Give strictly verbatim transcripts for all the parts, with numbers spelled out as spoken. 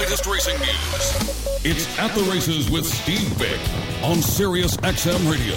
latest racing news. It's At the Races with Steve Vick on Sirius X M Radio.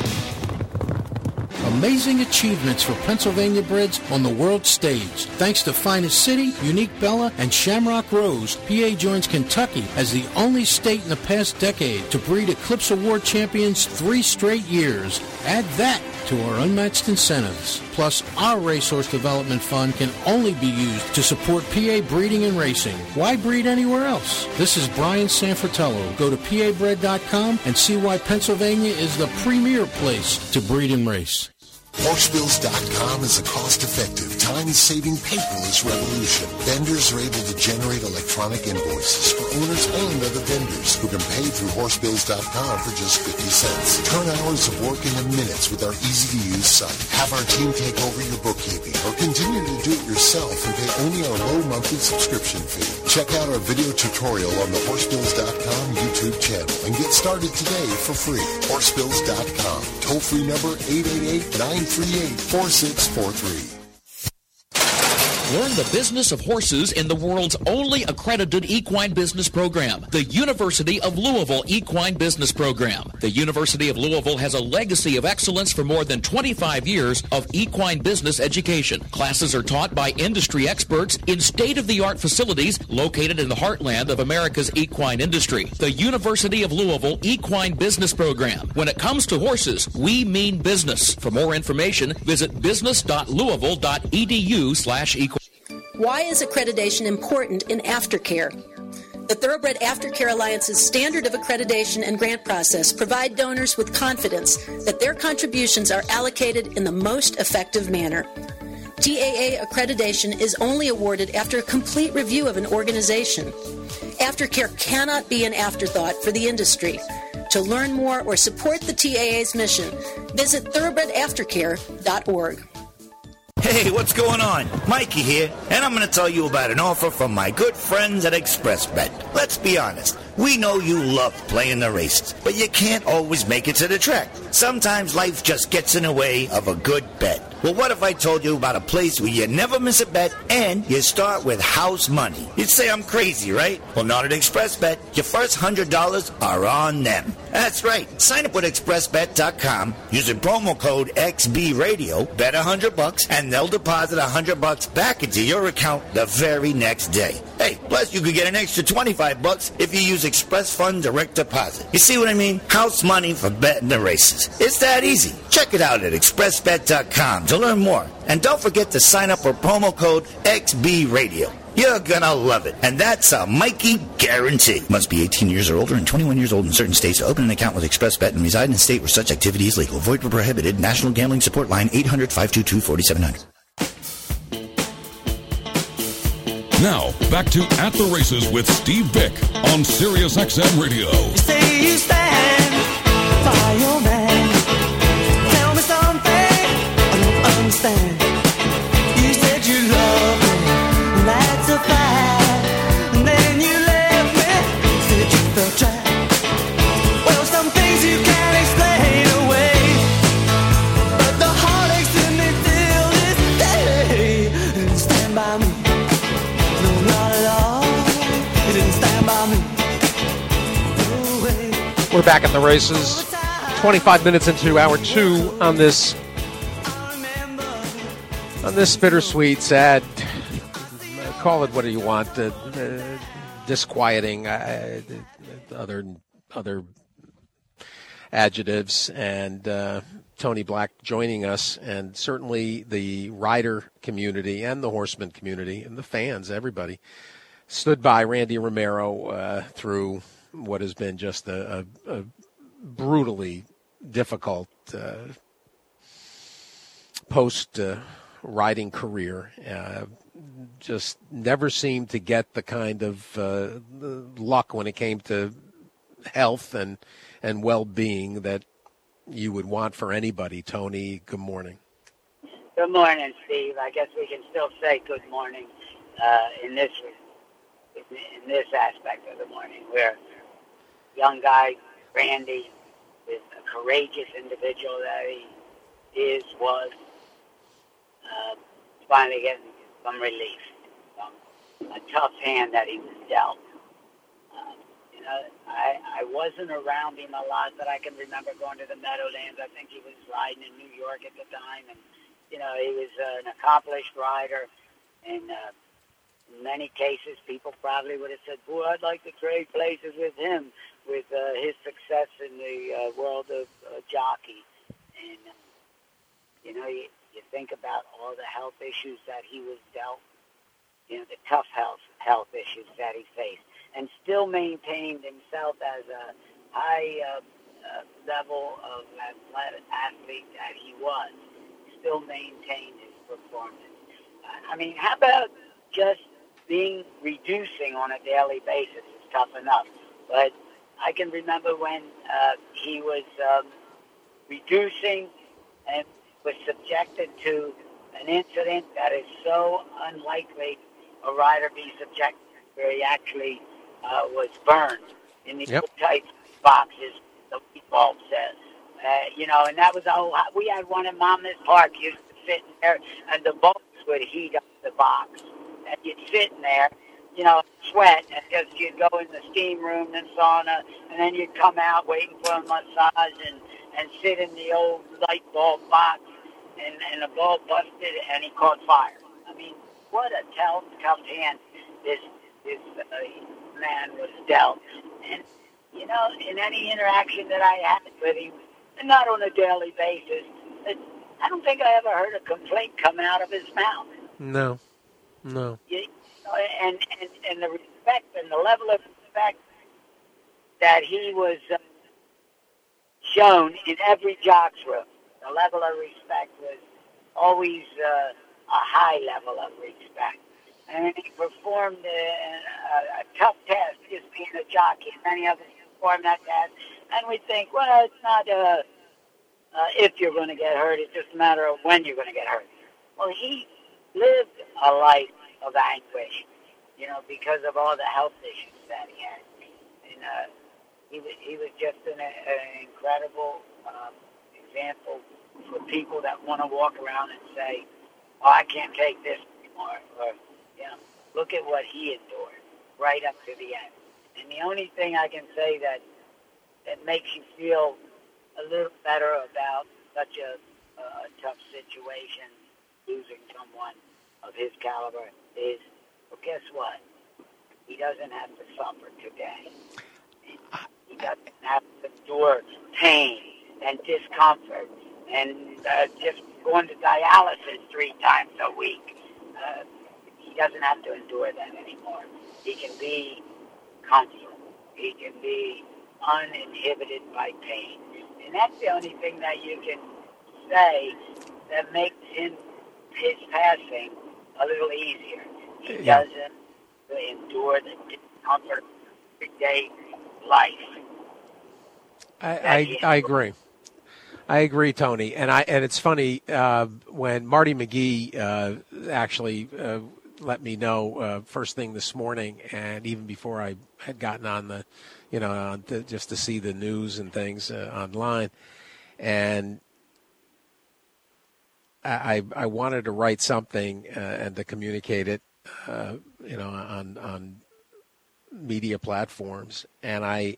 Amazing achievements for Pennsylvania breds on the world stage. Thanks to Finest City, Unique Bella, and Shamrock Rose, P A joins Kentucky as the only state in the past decade to breed Eclipse Award champions three straight years. Add that to our unmatched incentives. Plus, our Racehorse Development Fund can only be used to support P A breeding and racing. Why breed anywhere else? This is Brian Sanfratello. Go to P A bred dot com and see why Pennsylvania is the premier place to breed and race. Horsebills dot com is a cost-effective, time-saving paperless revolution. Vendors are able to generate electronic invoices for owners and other vendors who can pay through Horsebills dot com for just fifty cents. Turn hours of work into minutes with our easy-to-use site. Have our team take over your bookkeeping or continue to do it yourself and pay only our low monthly subscription fee. Check out our video tutorial on the Horsebills dot com YouTube channel and get started today for free. Horsebills dot com. Toll-free number eight eight eight, nine three eight, four six four three. Learn the business of horses in the world's only accredited equine business program, the University of Louisville Equine Business Program. The University of Louisville has a legacy of excellence for more than twenty-five years of equine business education. Classes are taught by industry experts in state-of-the-art facilities located in the heartland of America's equine industry. The University of Louisville Equine Business Program. When it comes to horses, we mean business. For more information, visit business dot louisville dot e d u slash equine. Why is accreditation important in aftercare? The Thoroughbred Aftercare Alliance's standard of accreditation and grant process provide donors with confidence that their contributions are allocated in the most effective manner. T A A accreditation is only awarded after a complete review of an organization. Aftercare cannot be an afterthought for the industry. To learn more or support the T A A's mission, visit thoroughbred aftercare dot org. Hey, what's going on? Mikey here, and I'm going to tell you about an offer from my good friends at ExpressBet. Let's be honest. We know you love playing the races, but you can't always make it to the track. Sometimes life just gets in the way of a good bet. Well, what if I told you about a place where you never miss a bet and you start with house money? You'd say I'm crazy, right? Well, not at ExpressBet. Your first one hundred dollars are on them. That's right. Sign up with express bet dot com using promo code X B Radio, bet one hundred bucks, and they'll deposit one hundred bucks back into your account the very next day. Hey, plus you could get an extra twenty-five bucks if you use Express Fund Direct Deposit. You see what I mean? House money for betting the races. It's that easy. Check it out at express bet dot com to learn more. And don't forget to sign up for promo code X B Radio. You're gonna love it. And that's a Mikey guarantee. Must be eighteen years or older and twenty-one years old in certain states to open an account with ExpressBet and reside in a state where such activity is legal. Void where prohibited. National Gambling Support Line eight hundred, five two two, four seven zero zero. Now, back to At the Races with Steve Vick on Sirius X M Radio. You say you stand by your man. Tell me something I don't understand. You said you love me, that's a fact. And then you left me, said you felt trapped. Well, some things you can't explain away, but the heartaches in me till this day. And stand by me. Not at all. It didn't stand by me. No. We're back at the races. twenty-five minutes into hour two on this on this bittersweet, sad, call it what you want, uh, uh, disquieting, uh, other other adjectives, and uh, Tony Black joining us, and certainly the rider community and the horseman community and the fans, everybody, stood by Randy Romero uh, through what has been just a, a, a brutally difficult uh, post-riding uh, career. Uh, just never seemed to get the kind of uh, luck when it came to health and, and well-being that you would want for anybody. Tony, good morning. Good morning, Steve. I guess we can still say good morning uh, in this in this aspect of the morning, where young guy Randy is a courageous individual that he is, was, uh, finally getting some relief from a tough hand that he was dealt. know, I I wasn't around him a lot, but I can remember going to the Meadowlands. I think he was riding in New York at the time, and you know, he was uh, an accomplished rider. And uh, in many cases, people probably would have said, "Boy, I'd like to trade places with him with uh, his success in the uh, world of uh, jockey." And uh, you know, you, you think about all the health issues that he was dealt, you know, the tough health health issues that he faced, and still maintained himself as a high uh, uh, level of athletic athlete that he was. Still maintained his performance. Uh, I mean, how about just being reducing on a daily basis is tough enough, but I can remember when uh, he was um, reducing and was subjected to an incident that is so unlikely a rider be subjected to, where he actually uh, was burned in the yep. type boxes, the heat bulb says. Uh, you know, and that was a whole, we had one in Monmouth Park. You used to sit in there, and the bulbs would heat up the box. And you'd sit in there, you know, sweat, and just you'd go in the steam room and sauna, and then you'd come out waiting for a massage and, and sit in the old light bulb box, and, and the bulb busted, and he caught fire. I mean, what a tough, tough hand this, this uh, man was dealt. And, you know, in any interaction that I had with him, and not on a daily basis, it, I don't think I ever heard a complaint come out of his mouth. No, no. You know, and, and, and the respect and the level of respect that he was uh, shown in every jock's room, the level of respect was always uh, a high level of respect. And he performed a, a, a tough task, just being a jockey, and many of us performed that task. And we think, well, it's not uh, uh, if you're going to get hurt, it's just a matter of when you're going to get hurt. Well, he lived a life of anguish, you know, because of all the health issues that he had. And uh, he, was, he was just an, an incredible um, example for people that want to walk around and say, oh, I can't take this anymore. Or, you know, look at what he endured right up to the end. And the only thing I can say that that makes you feel a little better about such a, uh, tough situation, losing someone of his caliber, is, well, guess what? He doesn't have to suffer today. He doesn't have to endure pain and discomfort and uh, just going to dialysis three times a week. Uh, he doesn't have to endure that anymore. He can be comfortable. He can be uninhibited by pain. And that's the only thing that you can say that makes him, his passing, a little easier. He yeah. doesn't endure the discomfort of everyday life. I, I, I agree. I agree, Tony. And I and it's funny, uh, when Marty McGee uh, actually uh, let me know uh, first thing this morning, and even before I had gotten on the, you know, on the, just to see the news and things uh, online, and I I wanted to write something uh, and to communicate it, uh, you know, on on media platforms, and I.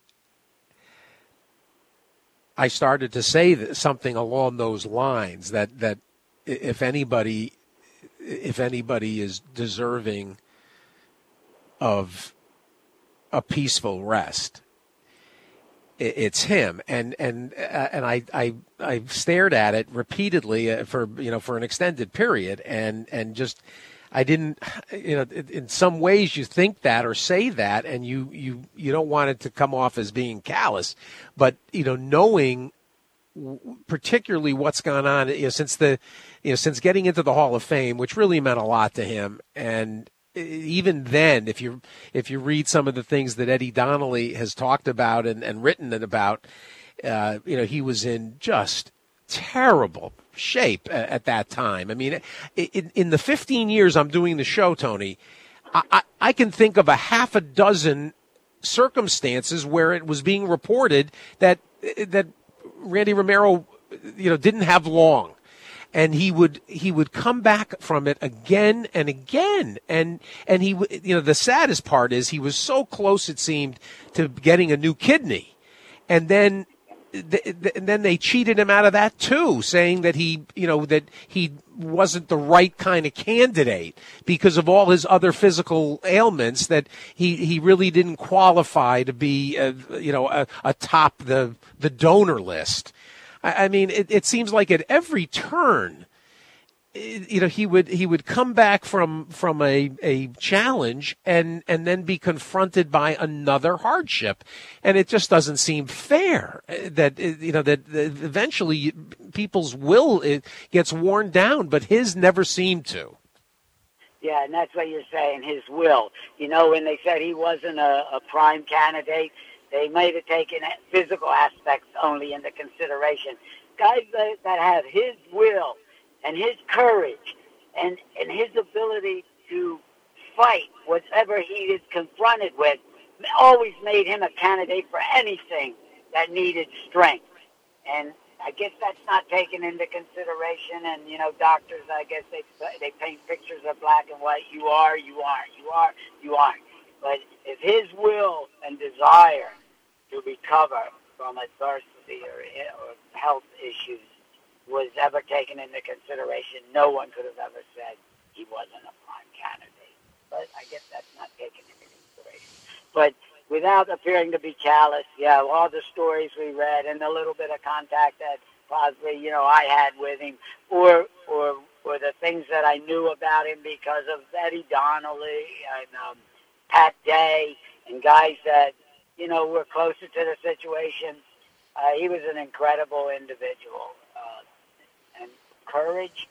I started to say something along those lines, that, that if anybody if anybody is deserving of a peaceful rest, it's him. And and and I I I stared at it repeatedly for you know for an extended period, and and just I didn't you know in some ways you think that or say that, and you you you don't want it to come off as being callous, but you know knowing particularly what's gone on you know, since the you know since getting into the Hall of Fame, which really meant a lot to him. And even then, if you if you read some of the things that Eddie Donnelly has talked about and, and written about, uh, you know, he was in just terrible shape at, at that time. I mean, in, in the fifteen years I'm doing the show, Tony, I, I, I can think of a half a dozen circumstances where it was being reported that that Randy Romero, you know, didn't have long. and he would he would come back from it again and again, and and he w- you know the saddest part is he was so close, it seemed, to getting a new kidney, and then th- th- and then they cheated him out of that too, saying that he you know that he wasn't the right kind of candidate because of all his other physical ailments, that he, he really didn't qualify to be uh, you know a, atop the the donor list. I, I mean, it, it seems like at every turn, you know, he would he would come back from from a, a challenge and and then be confronted by another hardship, and it just doesn't seem fair that you know that eventually people's will it gets worn down, but his never seemed to. Yeah, and that's what you're saying, his will. You know, when they said he wasn't a, a prime candidate, they might have taken physical aspects only into consideration. Guys that, that have his will and his courage and, and his ability to fight whatever he is confronted with always made him a candidate for anything that needed strength. And I guess that's not taken into consideration. And, you know, doctors, I guess they they paint pictures of black and white. You are, you aren't. You are, you aren't. But if his will and desire to recover from adversity or, or health issues was ever taken into consideration, no one could have ever said he wasn't a prime candidate. But I guess that's not taken into consideration. But without appearing to be callous, yeah, all the stories we read and the little bit of contact that possibly, you know, I had with him, or or or the things that I knew about him because of Eddie Donnelly and um, Pat Day and guys that, you know, were closer to the situation. Uh, he was an incredible individual. Uh, and courage,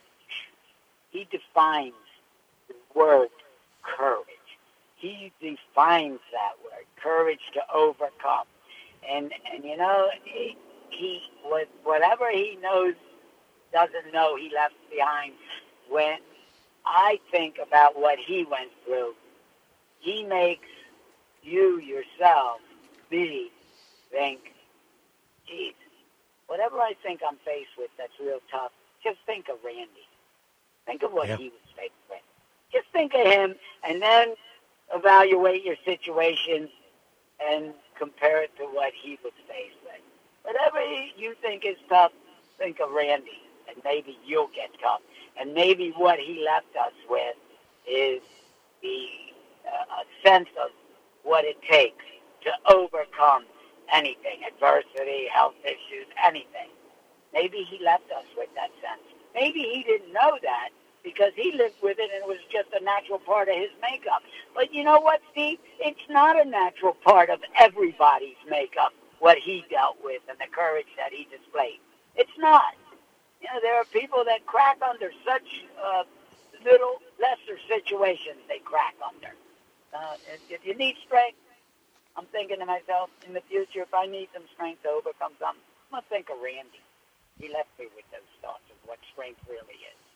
he defines the word courage. He defines that word, courage to overcome. And, and you know, he, he was, whatever he knows, doesn't know, he left behind. When I think about what he went through, he makes you, yourself, me, think, geez, whatever I think I'm faced with that's real tough, just think of Randy. Think of what yeah. he was faced with. Just think of him, and then evaluate your situation and compare it to what he was faced with. Whatever you think is tough, think of Randy, and maybe you'll get tough. And maybe what he left us with is the uh, a sense of what it takes to overcome anything, adversity, health issues, anything. Maybe he left us with that sense. Maybe he didn't know that because he lived with it and it was just a natural part of his makeup. But you know what, Steve? It's not a natural part of everybody's makeup, what he dealt with and the courage that he displayed. It's not. You know, there are people that crack under such uh, little, lesser situations they crack under. Uh, if you need strength, I'm thinking to myself, in the future, if I need some strength to overcome something, I'm going to think of Randy. He left me with those thoughts of what strength really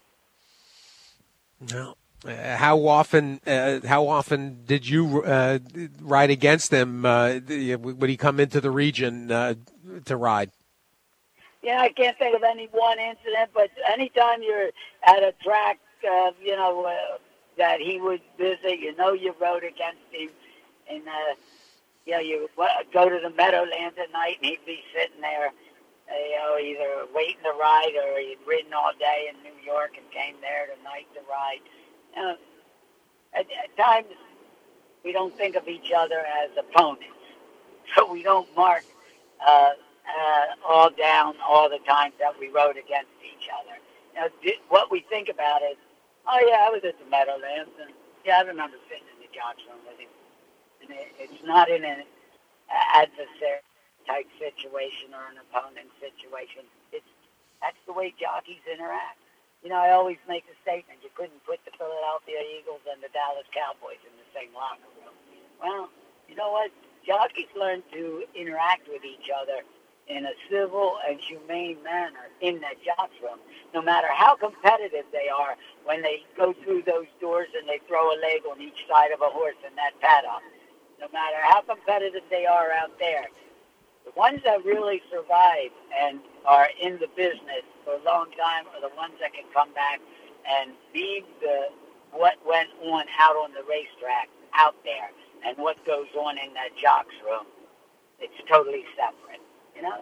is. No. Uh, how often? Uh, how often did you uh, ride against him? Uh, would he come into the region uh, to ride? Yeah, I can't think of any one incident, but anytime you're at a track, uh, you know, uh, that he would visit, you know, you rode against him, and uh, you know, you go to the Meadowlands at night, and he'd be sitting there, uh, you know, either waiting to ride or he'd ridden all day in New York and came there tonight to ride. You know, at, at times, we don't think of each other as opponents, so we don't mark uh, uh, all down all the times that we rode against each other. You know, di- what we think about is, oh yeah, I was at the Meadowlands, and yeah, I remember sitting in the jocks room with him. And it, it's not in an adversary type situation or an opponent situation. It's that's the way jockeys interact. You know, I always make the statement, you couldn't put the Philadelphia Eagles and the Dallas Cowboys in the same locker room. Well, you know what? Jockeys learn to interact with each other in a civil and humane manner in that jocks room, no matter how competitive they are when they go through those doors and they throw a leg on each side of a horse in that paddock. No matter how competitive they are out there, The ones that really survive and are in the business for a long time are the ones that can come back and leave the what went on out on the racetrack out there and what goes on in that jock's room. It's totally separate. You know,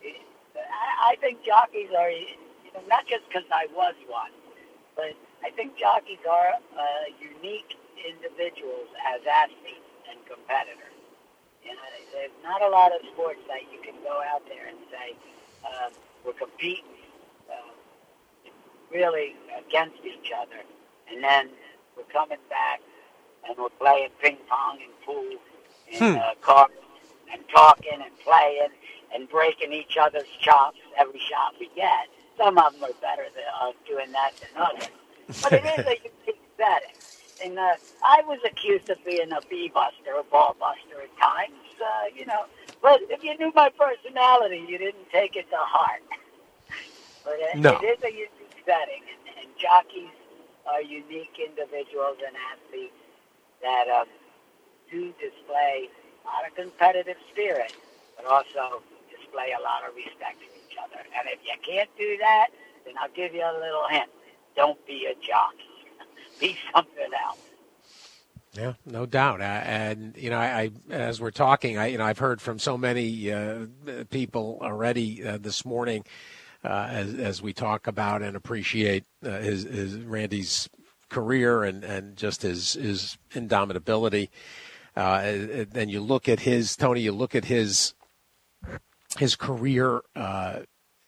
I, I think jockeys are, you know, not just because I was one, but I think jockeys are uh, unique individuals as athletes and competitors. You know, there's not a lot of sports that you can go out there and say, uh, we're competing uh, really against each other, and then we're coming back and we're playing ping pong and pool and hmm. uh, cards and talking and playing and breaking each other's chops every shot we get. Some of them are better than, uh, doing that than others. But it is a unique setting. And uh, I was accused of being a bee-buster, a ball-buster at times, uh, you know. But if you knew my personality, you didn't take it to heart. But uh, no. It is a unique setting. And, and jockeys are unique individuals and athletes that um, do display a lot of competitive spirit, but also display a lot of respect for each other. And if you can't do that, then I'll give you a little hint. Don't be a jockey. Be something else. Yeah, no doubt. Uh, and you know, I, I as we're talking, I you know, I've heard from so many uh, people already uh, this morning uh, as as we talk about and appreciate uh, his, his Randy's career and, and just his his indomitability. Uh, and you look at his Tony. You look at his his career. Uh,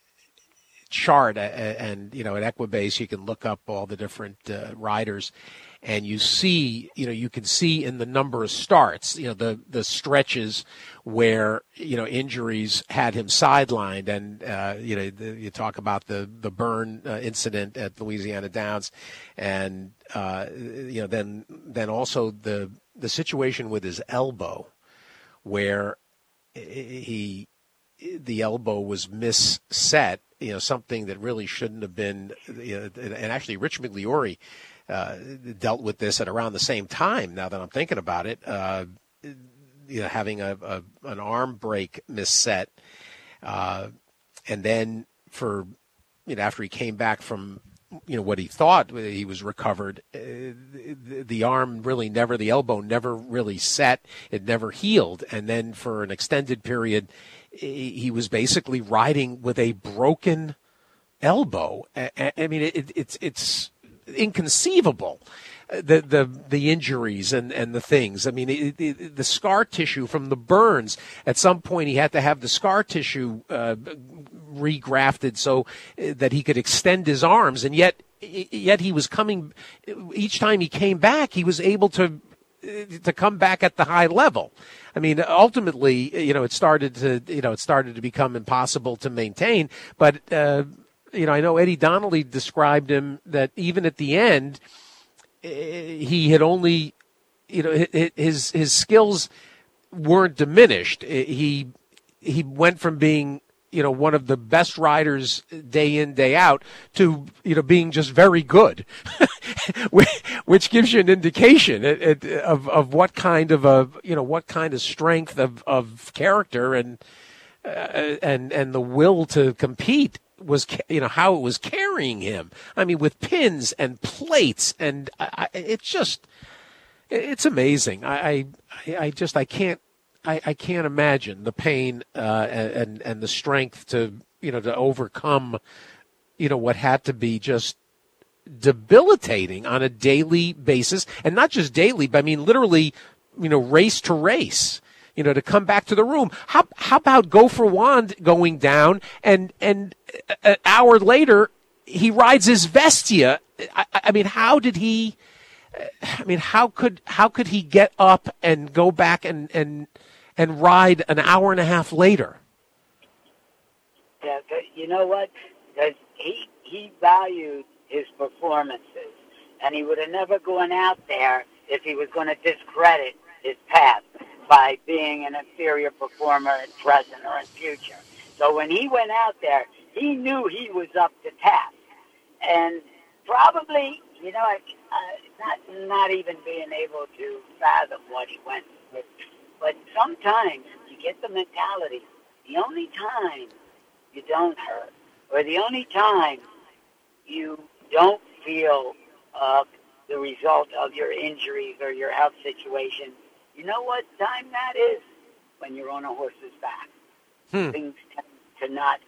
chart and you know at Equibase you can look up all the different uh, riders and you see you know you can see in the number of starts you know the the stretches where you know injuries had him sidelined and uh, you know the, you talk about the the burn uh, incident at Louisiana Downs and uh, you know then then also the the situation with his elbow where he the elbow was misset. You know, something that really shouldn't have been, you know, and actually Rich Migliore uh, dealt with this at around the same time, now that I'm thinking about it, uh, you know, having a, a an arm break misset. Uh, and then for, you know, after he came back from, you know, what he thought he was recovered, uh, the, the arm really never, the elbow never really set. It never healed. And then for an extended period, he was basically riding with a broken elbow. I mean, it, it's it's inconceivable, the the the injuries and, and the things. I mean, it, it, the scar tissue from the burns. At some point, he had to have the scar tissue uh, regrafted so that he could extend his arms. And yet, yet he was coming. Each time he came back, he was able to. to come back at the high level. I mean, ultimately, you know, it started to, you know, it started to become impossible to maintain. But, uh, you know, I know Eddie Donnelly described him that even at the end, he had only, you know, his his skills weren't diminished. He he went from being, you know, one of the best riders day in, day out to, you know, being just very good, which gives you an indication of, of what kind of a, you know, what kind of strength of, of character and, uh, and, and the will to compete was, you know, how it was carrying him. I mean, with pins and plates and I, it's just, it's amazing. I, I, I just, I can't, I, I can't imagine the pain uh, and and the strength to you know to overcome you know what had to be just debilitating on a daily basis, and not just daily, but I mean literally you know race to race. You know to come back to the room. How how about Gopher Wand going down and and an hour later he rides his Vestia? I, I mean, how did he? I mean, how could how could he get up and go back and and and ride an hour and a half later? Yeah, you know what? Because he he valued his performances, and he would have never gone out there if he was going to discredit his past by being an inferior performer in present or in future. So when he went out there, he knew he was up to task, and probably, you know, uh, not not even being able to fathom what he went through. But sometimes you get the mentality, the only time you don't hurt, or the only time you don't feel uh, the result of your injuries or your health situation, you know what time that is? When you're on a horse's back. Hmm. Things tend to not,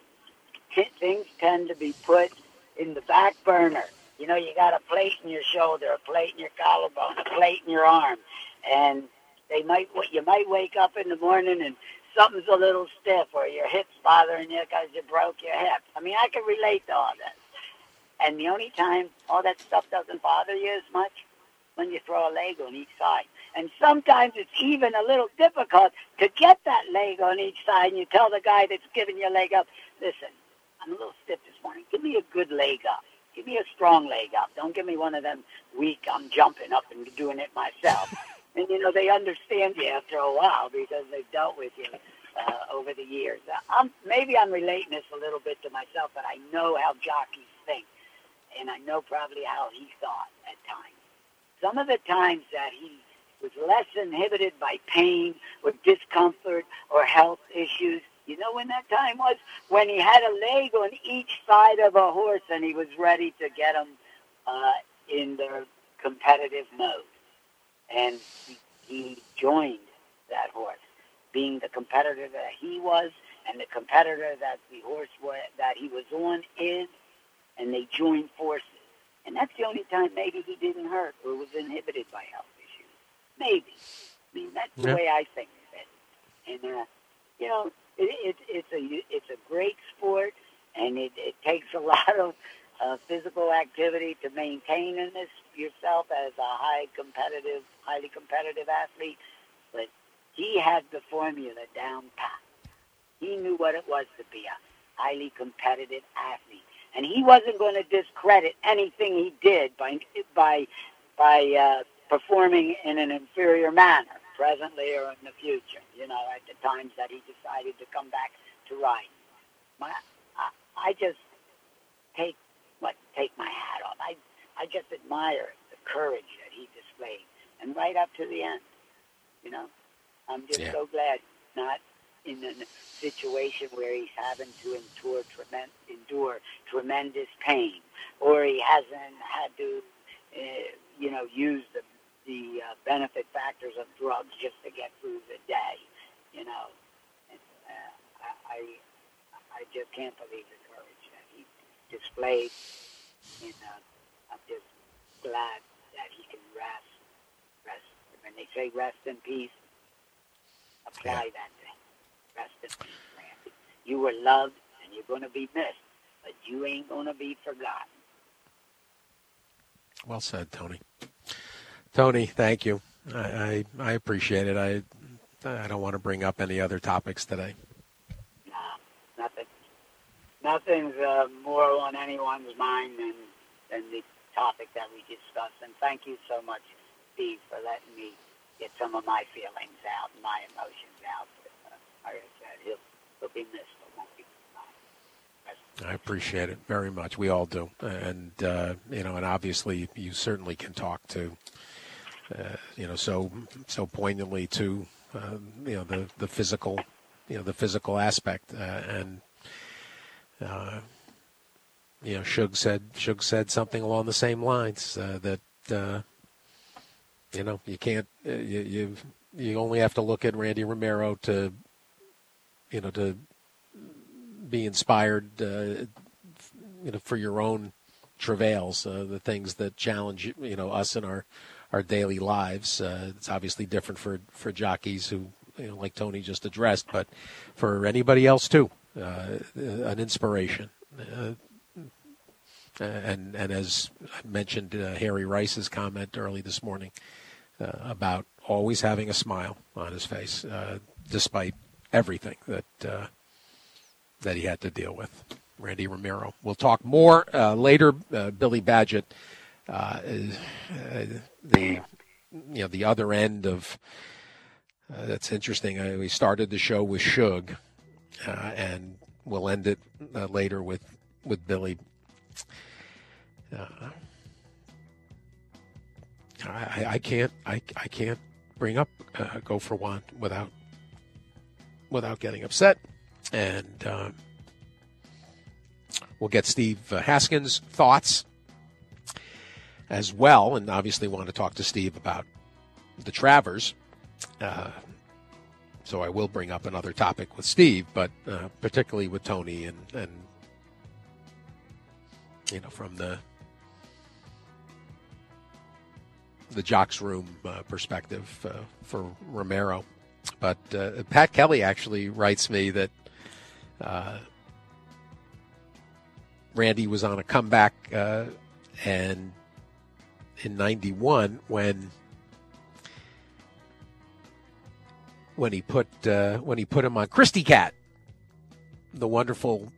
things tend to be put in the back burner. You know, you got a plate in your shoulder, a plate in your collarbone, a plate in your arm, and they might, you might wake up in the morning and something's a little stiff, or your hip's bothering you because you broke your hip. I mean, I can relate to all this. And the only time all that stuff doesn't bother you as much, when you throw a leg on each side. And sometimes it's even a little difficult to get that leg on each side, and you tell the guy that's giving you a leg up, listen, I'm a little stiff this morning. Give me a good leg up. Give me a strong leg up. Don't give me one of them weak, I'm jumping up and doing it myself. And, you know, they understand you after a while because they've dealt with you uh, over the years. Uh, I'm, maybe I'm relating this a little bit to myself, but I know how jockeys think, and I know probably how he thought at times. Some of the times that he was less inhibited by pain or discomfort or health issues, you know when that time was? When he had a leg on each side of a horse and he was ready to get them uh, in their competitive mode. And he, he joined that horse, being the competitor that he was and the competitor that the horse was, that he was on is, and they joined forces. And that's the only time maybe he didn't hurt or was inhibited by health issues. Maybe. I mean, that's the yeah. way I think of it. And, uh, you know, it, it, it's a it's a great sport, and it, it takes a lot of uh, physical activity to maintain in this yourself as a high competitive, highly competitive athlete. But he had the formula down pat. He knew what it was to be a highly competitive athlete. And he wasn't going to discredit anything he did by by by uh, performing in an inferior manner, presently or in the future. You know, at the times that he decided to come back to riding. My, I, I just take what take my hat off. I I just admire the courage that he displayed, and right up to the end. You know, I'm just yeah. so glad not in a situation where he's having to endure, tremen- endure tremendous pain, or he hasn't had to, uh, you know, use the the uh, benefit factors of drugs just to get through the day. You know, and, uh, I I just can't believe the courage that he displayed, and uh, I'm just glad that he can rest. Rest. When they say rest in peace, apply yeah. that thing. Rest in peace, Randy. You were loved, and you're going to be missed, but you ain't going to be forgotten. Well said, Tony. Tony, thank you. I, I, I appreciate it. I I don't want to bring up any other topics today. No, nothing. Nothing's uh, more on anyone's mind than, than the topic that we discussed. And thank you so much, Steve, for letting me get some of my feelings out and my emotions out. Like I said, he'll, he'll be missed, but won't be forgotten. I appreciate it very much. We all do. And, uh, you know, and obviously you certainly can talk to, uh, you know, so so poignantly to, uh, you know, the, the physical, you know, the physical aspect. Uh, and, uh, you know, Shug said, Shug said something along the same lines, uh, that, uh, you know, you can't, uh, you, you you only have to look at Randy Romero to, you know, to be inspired, uh, you know, for your own travails, uh, the things that challenge, you know, us in our, our daily lives. Uh, it's obviously different for, for jockeys who, you know, like Tony just addressed, but for anybody else too, uh, an inspiration. Uh, and and as I mentioned, uh, Harry Rice's comment early this morning uh, about always having a smile on his face, uh, despite everything that uh, that he had to deal with. Randy Romero. We'll talk more uh, later. Uh, Billy Badgett, uh, is, uh, the you know the other end of uh, that's interesting. Uh, we started the show with Shug, uh, and we'll end it uh, later with with Billy. Uh, I, I can't I, I can't bring up uh, Go for One without without getting upset. And uh, we'll get Steve uh, Haskins' thoughts as well, and obviously want to talk to Steve about the Travers. Uh, so I will bring up another topic with Steve, but uh, particularly with Tony and, and, you know, from the the Jocks Room uh, perspective uh, for Romero. But uh, Pat Kelly actually writes me that uh, Randy was on a comeback uh, and in ninety-one when when he put uh, when he put him on Christy Cat, the wonderful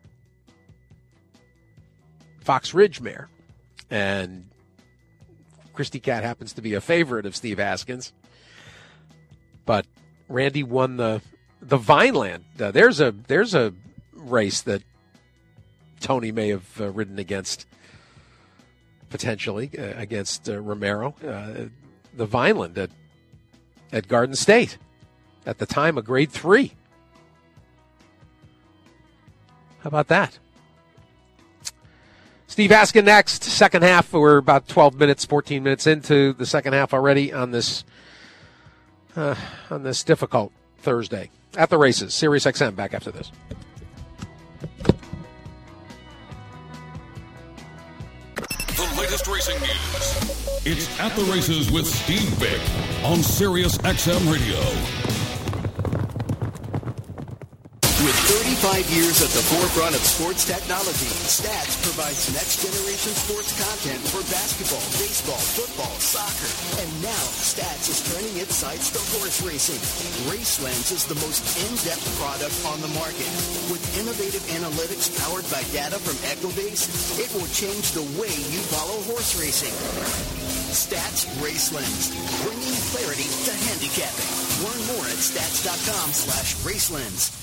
Fox Ridge mare, and Christy Cat happens to be a favorite of Steve Haskins, but Randy won the the Vineland. Uh, there's a there's a race that Tony may have uh, ridden against, potentially uh, against uh, Romero. Uh, the Vineland at at Garden State, at the time a grade three. How about that? Steve Haskin next. Second half. We're about twelve minutes, fourteen minutes into the second half already on this uh, on this difficult Thursday. At the Races, Sirius X M, back after this. The latest racing news. It's At the Races with Steve Vick on Sirius X M Radio. With thirty-five years at the forefront of sports technology, Stats provides next-generation sports content for basketball, baseball, football, soccer. And now, Stats is turning its sights to horse racing. RaceLens is the most in-depth product on the market. With innovative analytics powered by data from Ecobase, it will change the way you follow horse racing. Stats RaceLens, bringing clarity to handicapping. Learn more at stats.com slash RaceLens.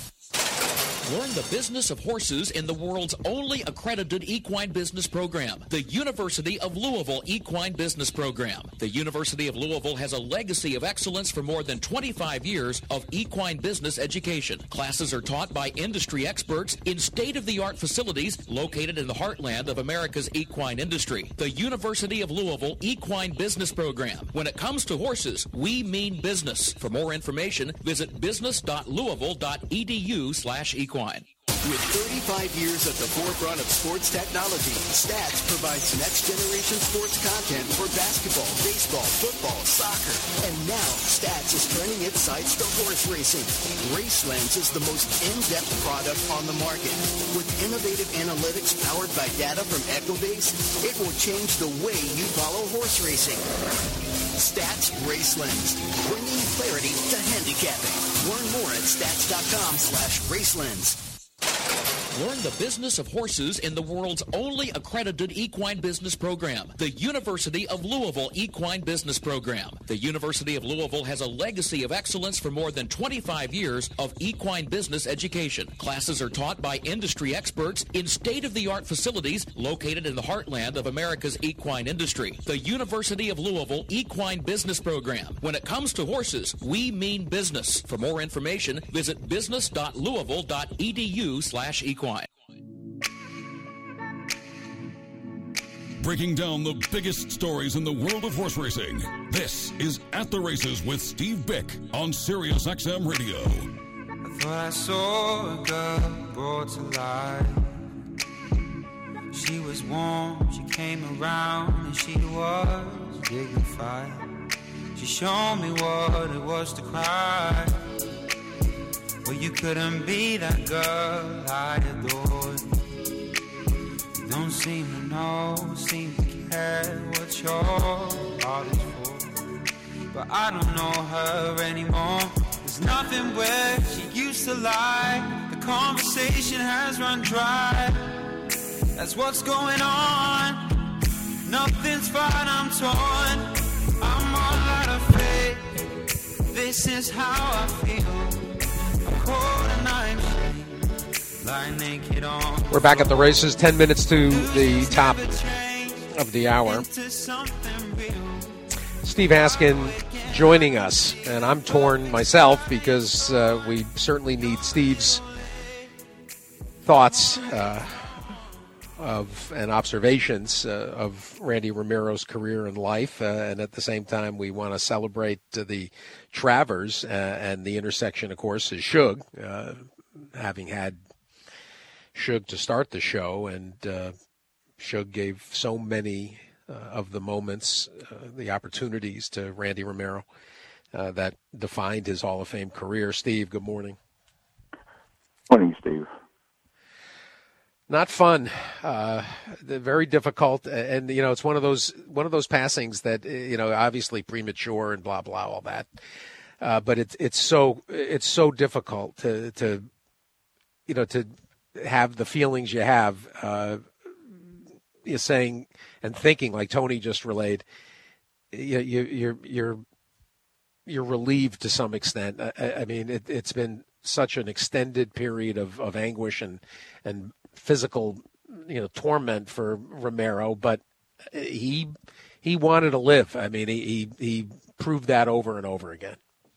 Learn the business of horses in the world's only accredited equine business program, the University of Louisville Equine Business Program. The University of Louisville has a legacy of excellence for more than twenty-five years of equine business education. Classes are taught by industry experts in state-of-the-art facilities located in the heartland of America's equine industry. The University of Louisville Equine Business Program. When it comes to horses, we mean business. For more information, visit business.louisville.edu slash equine. With thirty-five years at the forefront of sports technology, Stats provides next-generation sports content for basketball, baseball, football, soccer. And now, Stats is turning its sights to horse racing. RaceLens is the most in-depth product on the market. With innovative analytics powered by data from Ecobase, it will change the way you follow horse racing. Stats RaceLens, bringing clarity to handicapping. Learn more at stats.com slash RaceLens. Learn the business of horses in the world's only accredited equine business program, the University of Louisville Equine Business Program. The University of Louisville has a legacy of excellence for more than twenty-five years of equine business education. Classes are taught by industry experts in state-of-the-art facilities located in the heartland of America's equine industry. The University of Louisville Equine Business Program. When it comes to horses, we mean business. For more information, visit business.louisville.edu slash equine. Breaking down the biggest stories in the world of horse racing. This is At the Races with Steve Bick on Sirius X M Radio. I thought I saw a girl brought to life. She was warm, she came around, and she was dignified. She showed me what it was to cry. Well, you couldn't be that girl I adored. You don't seem to know, seem to care what your heart is for. But I don't know her anymore. There's nothing where she used to lie. The conversation has run dry. That's what's going on. Nothing's fine, I'm torn. I'm all out of faith. This is how I feel. We're back at the Races, ten minutes to the top of the hour. Steve Haskin joining us, and I'm torn myself because uh, we certainly need Steve's thoughts uh, of and observations uh, of Randy Romero's career and life, uh, and at the same time, we want to celebrate uh, the Travers, uh, and the intersection, of course, is Suge, uh, having had Suge to start the show, and uh, Suge gave so many uh, of the moments, uh, the opportunities to Randy Romero uh, that defined his Hall of Fame career. Steve, good morning. Morning, Steve. Not fun, uh, very difficult, and you know it's one of those one of those passings that you know obviously premature and blah blah all that, uh, but it's it's so it's so difficult to to you know to have the feelings you have. Uh, you're saying and thinking like Tony just relayed. You, you you're you're you're relieved to some extent. I, I mean, it, it's been such an extended period of, of anguish and and. physical, you know, torment for Romero, but he he wanted to live. I mean, he he, he proved that over and over again.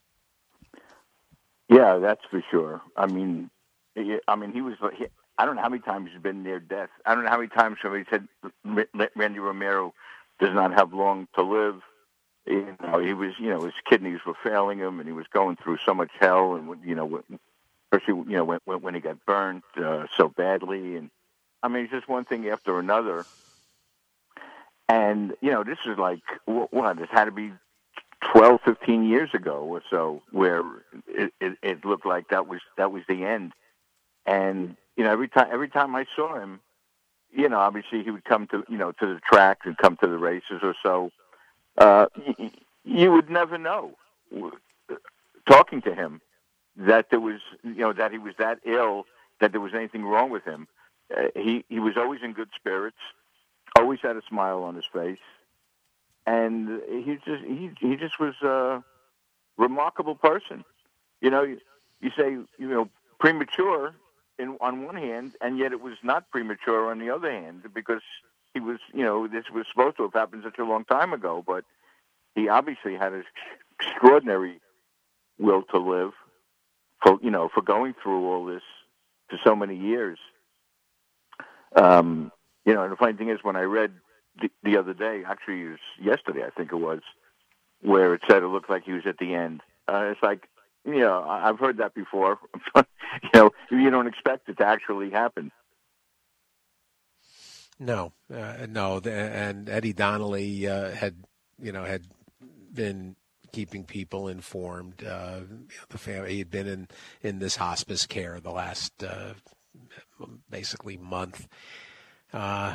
Yeah, that's for sure. I mean, he, I mean, he was. He, I don't know how many times he's been near death. I don't know how many times somebody said Randy Romero does not have long to live. You know, he was. You know, his kidneys were failing him, and he was going through so much hell. And you know. Especially, you know, when when he got burned uh, so badly, and I mean, it's just one thing after another. And you know, this is like what this had to be twelve, fifteen years ago or so, where it, it, it looked like that was that was the end. And you know, every time every time I saw him, you know, obviously he would come to you know to the track and come to the races or so. Uh, you, you would never know talking to him. That there was, you know, that he was that ill, that there was anything wrong with him. Uh, he he was always in good spirits, always had a smile on his face, and he just he he just was a remarkable person. You know, you, you say you know premature in on one hand, and yet it was not premature on the other hand because he was, you know, this was supposed to have happened such a long time ago, but he obviously had an extraordinary will to live. For you know, for going through all this for so many years, um, you know, and the funny thing is, when I read the, the other day, actually it was yesterday, I think it was, where it said it looked like he was at the end. Uh, it's like, you know, I've heard that before. you know, you don't expect it to actually happen. No, uh, no, and Eddie Donnelly uh, had, you know, had been keeping people informed. Uh, the family, he had been in, in this hospice care the last uh, basically month. Uh,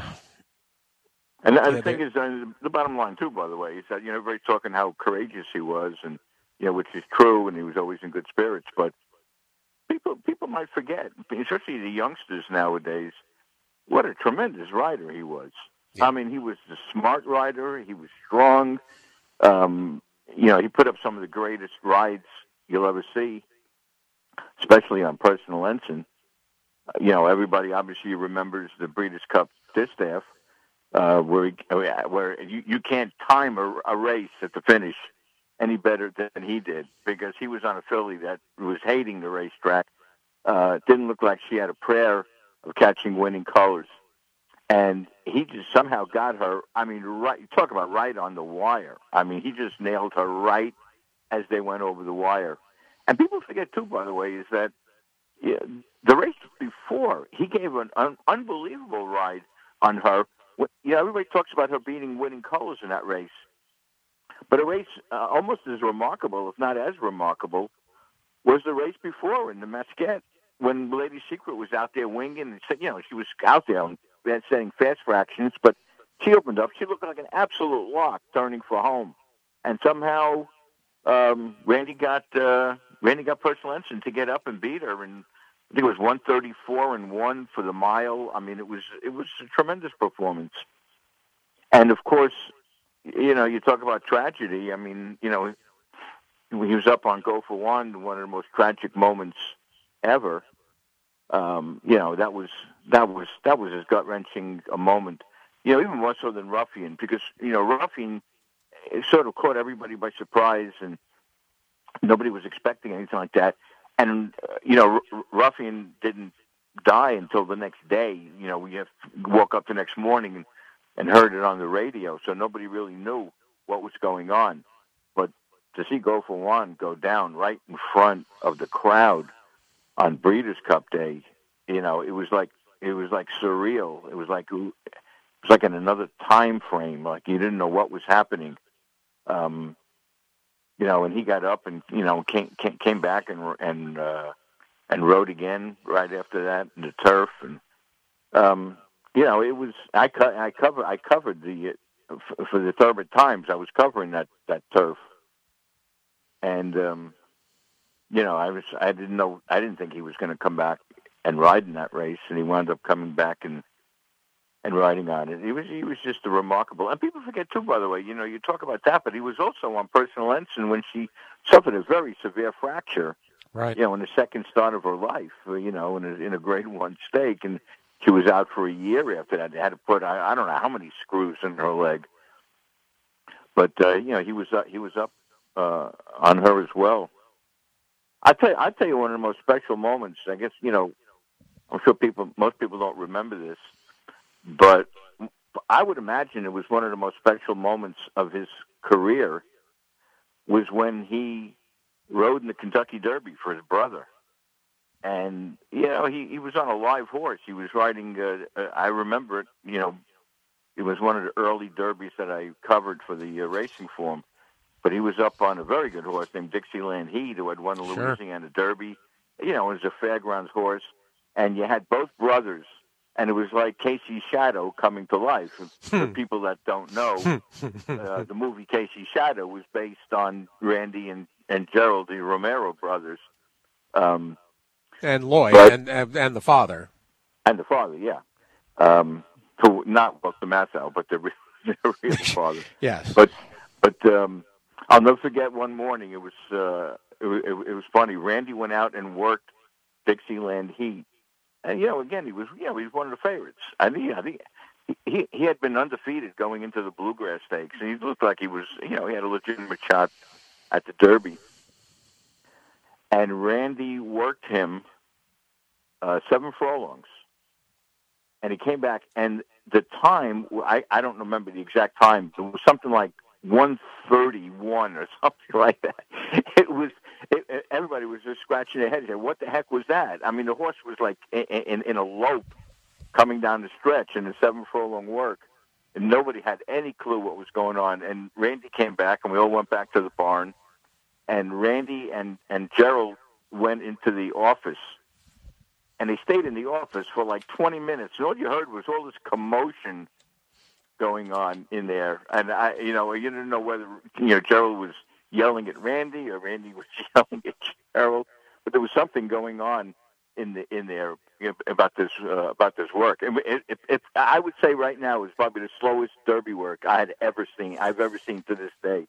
and and the thing is, uh, the bottom line too, by the way, is that you know everybody's talking how courageous he was, and you know which is true, and he was always in good spirits. But people people might forget, especially the youngsters nowadays, what a tremendous rider he was. Yeah. I mean, he was a smart rider. He was strong. Um, You know, he put up some of the greatest rides you'll ever see, especially on personal ensign. Uh, you know, everybody obviously remembers the Breeders' Cup Distaff, uh, where he, where you, you can't time a, a race at the finish any better than he did because he was on a filly that was hating the racetrack. Uh, it didn't look like she had a prayer of catching winning colors. And he just somehow got her, I mean, right, talk about right on the wire. I mean, he just nailed her right as they went over the wire. And people forget, too, by the way, is that yeah, the race before, he gave an un- unbelievable ride on her. You know, everybody talks about her beating winning colors in that race. But a race uh, almost as remarkable, if not as remarkable, was the race before in the Mesquite when Lady Secret was out there winging. And, you know, she was out there and setting fast fractions, but she opened up. She looked like an absolute lock turning for home, and somehow um, Randy got uh, Randy got personal ensign to get up and beat her, and I think it was one thirty-four and one for the mile. I mean, it was it was a tremendous performance. And of course, you know, you talk about tragedy. I mean, you know, when he was up on Go for One, one of the most tragic moments ever. Um, you know, that was that was that was as gut wrenching a moment. You know, even more so than Ruffian, because you know Ruffian sort of caught everybody by surprise, and nobody was expecting anything like that. And uh, you know, R- Ruffian didn't die until the next day. You know, we have woke up the next morning and, and heard it on the radio, so nobody really knew what was going on. But to see Go for One go down right in front of the crowd on Breeders' Cup Day, you know, it was like it was like surreal. It was like it was like in another time frame. Like you didn't know what was happening. Um, you know, and he got up and you know came came, came back and and uh, and rode again right after that in the turf. And um, you know, it was I co- I covered I covered the uh, f- for the Thurbert Times. I was covering that that turf, and um, you know, I was I didn't know I didn't think he was going to come back and ride in that race, and he wound up coming back and and riding on it. He was he was just a remarkable. And people forget too, by the way. You know, you talk about that, but he was also on Personal Ensign when she suffered a very severe fracture. Right. You know, in the second start of her life. You know, in a, in a Grade One stake, and she was out for a year after that. They had to put I, I don't know how many screws in her leg. But uh, you know, he was uh, he was up uh, on her as well. I tell you, I tell you one of the most special moments. I guess you know, I'm sure people, most people don't remember this, but I would imagine it was one of the most special moments of his career. Was when he rode in the Kentucky Derby for his brother, and you know he, he was on a live horse. He was riding. Uh, uh, I remember it. You know, it was one of the early derbies that I covered for the uh, Racing Form. But he was up on a very good horse named Dixieland Heat, who had won the Sure. Louisiana Derby. You know, it was a fairgrounds horse. And you had both brothers, and it was like Casey's Shadow coming to life. For people that don't know, uh, the movie Casey's Shadow was based on Randy and, and Gerald, the Romero brothers. Um, and Lloyd, but, and, and and the father. And the father, yeah. Um, who, not Buck the Mathau, but the real, the real father. Yes. But, but, um, I'll never forget one morning. It was uh, it, it, it was funny. Randy went out and worked Dixieland Heat, and you know, again, he was you know he was one of the favorites. I think I think he he had been undefeated going into the Bluegrass Stakes, and he looked like he was you know he had a legitimate shot at the Derby. And Randy worked him uh, seven furlongs, and he came back, and the time I I don't remember the exact time. It was something like one thirty-one or something like that. It was it, everybody was just scratching their heads. What the heck was that? I mean, the horse was like in, in, in a lope coming down the stretch in a seven furlong work, and nobody had any clue what was going on. And Randy came back, and we all went back to the barn. And Randy and and Gerald went into the office, and they stayed in the office for like twenty minutes. And all you heard was all this commotion going on in there, and I, you know, you didn't know whether you know Gerald was yelling at Randy or Randy was yelling at Gerald, but there was something going on in the in there you know, about this uh, about this work. And it, it, it, I would say right now is probably the slowest Derby work I had ever seen. I've ever seen to this day.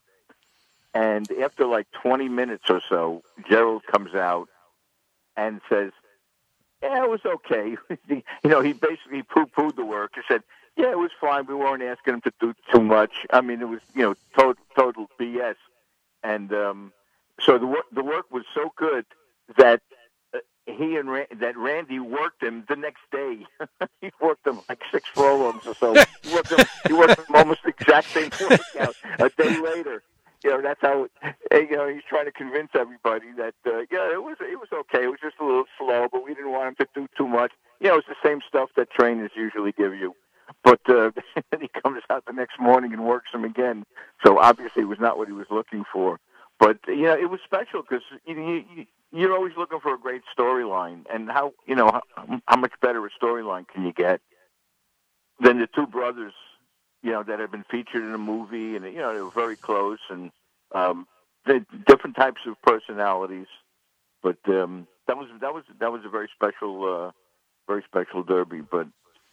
And after like twenty minutes or so, Gerald comes out and says, "Yeah, it was okay." you know, he basically poo-pooed the work. He said, "Yeah, it was fine. We weren't asking him to do too much. I mean, it was, you know, total, total B S." And um, so the work, the work was so good that uh, he and Ra- that Randy worked him the next day. He worked him like six furlongs or so. He worked him, he worked him almost the exact same workout a day later. You know, that's how. You know, he's trying to convince everybody that uh, yeah, it was it was okay. It was just a little slow, but we didn't want him to do too much. You know, it's the same stuff that trainers usually give you. But uh, then he comes out the next morning and works him again. So obviously it was not what he was looking for. But, you know, it was special because you, you, you're always looking for a great storyline. And how, you know, how, how much better a storyline can you get than the two brothers, you know, that have been featured in a movie. And, you know, they were very close and um, they different types of personalities. But um, that was that was that was a very special, uh, very special Derby. But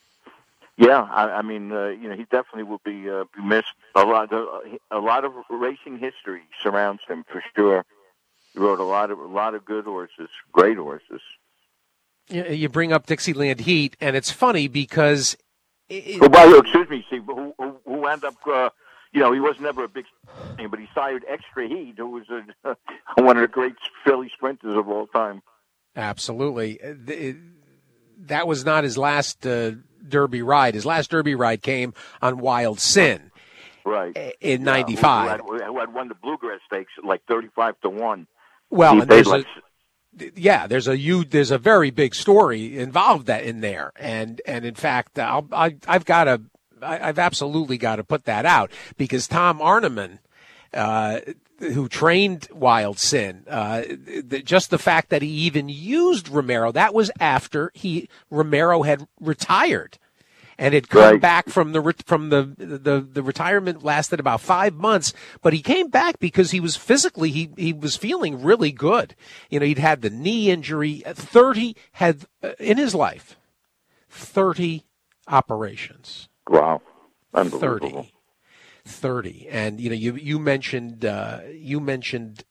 yeah, I, I mean, uh, you know, he definitely will be, uh, be missed. A lot, of, a lot of racing history surrounds him for sure. He rode a lot of, a lot of good horses, great horses. You bring up Dixieland Heat, and it's funny because. It, oh, well, excuse me, Steve, who, who, who wound up, uh, you know, he was never a big thing, but he sired Extra Heat, who was a, one of the great Philly sprinters of all time. Absolutely. The, that was not his last uh, Derby ride. His last Derby ride came on Wild Sin. Right. In yeah, ninety-five. Who, who, had, who had won the Bluegrass Stakes at like thirty-five to one. Well, he and there's like, a, yeah, there's a you, there's a very big story involved that in there. And, and in fact, I'll, I, I've got to, I've absolutely got to put that out because Tom Arneman, uh, who trained Wild Sin, uh, the, just the fact that he even used Romero, that was after he, Romero had retired. And had come right. back from the from the, the the retirement lasted about five months, but he came back because he was physically he he was feeling really good. You know, he'd had the knee injury, thirty had uh, in his life, thirty operations. Wow, unbelievable. thirty, thirty, and you know you you mentioned uh, you mentioned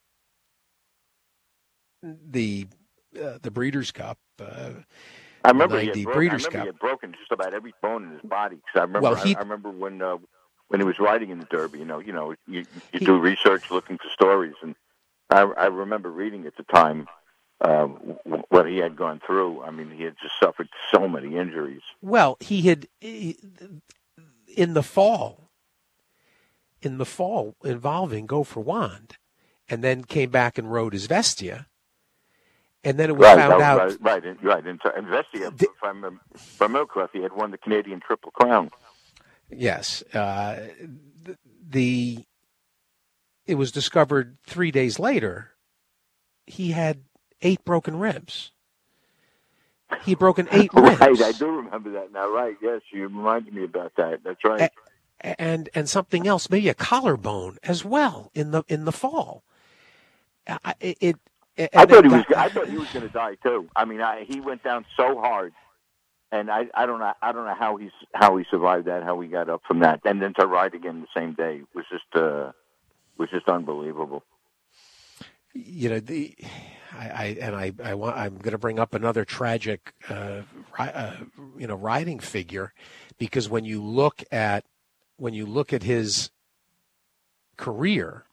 the uh, the Breeders' Cup. Uh, I remember, he had, broken, I Breeders' remember Cup. he had broken just about every bone in his body. Cause I remember, Well, he, I, I remember when uh, when he was riding in the Derby. You know, you know, you, you he, do research, looking for stories, and I, I remember reading at the time uh, what he had gone through. I mean, he had just suffered so many injuries. Well, he had he, in the fall, in the fall involving Gopher Wand, and then came back and rode his Vestia. And then it was right, found was, out. Right, right, right. And, and Vestia, the, from, from Millcroft, he had won the Canadian Triple Crown. Yes. Uh, the, the It was discovered three days later he had eight broken ribs. He had broken eight ribs. Right, I do remember that now. Right, yes, you reminded me about that. That's right. And, and and something else, maybe a collarbone as well in the in the fall. I, it. it I thought he was. I thought he was going to die too. I mean, I, he went down so hard, and I, I don't know. I don't know how he's how he survived that. How he got up from that, and then to ride again the same day was just uh, was just unbelievable. You know, the I, I and I, I want. I'm going to bring up another tragic, uh, ri- uh, you know, riding figure, because when you look at when you look at his career.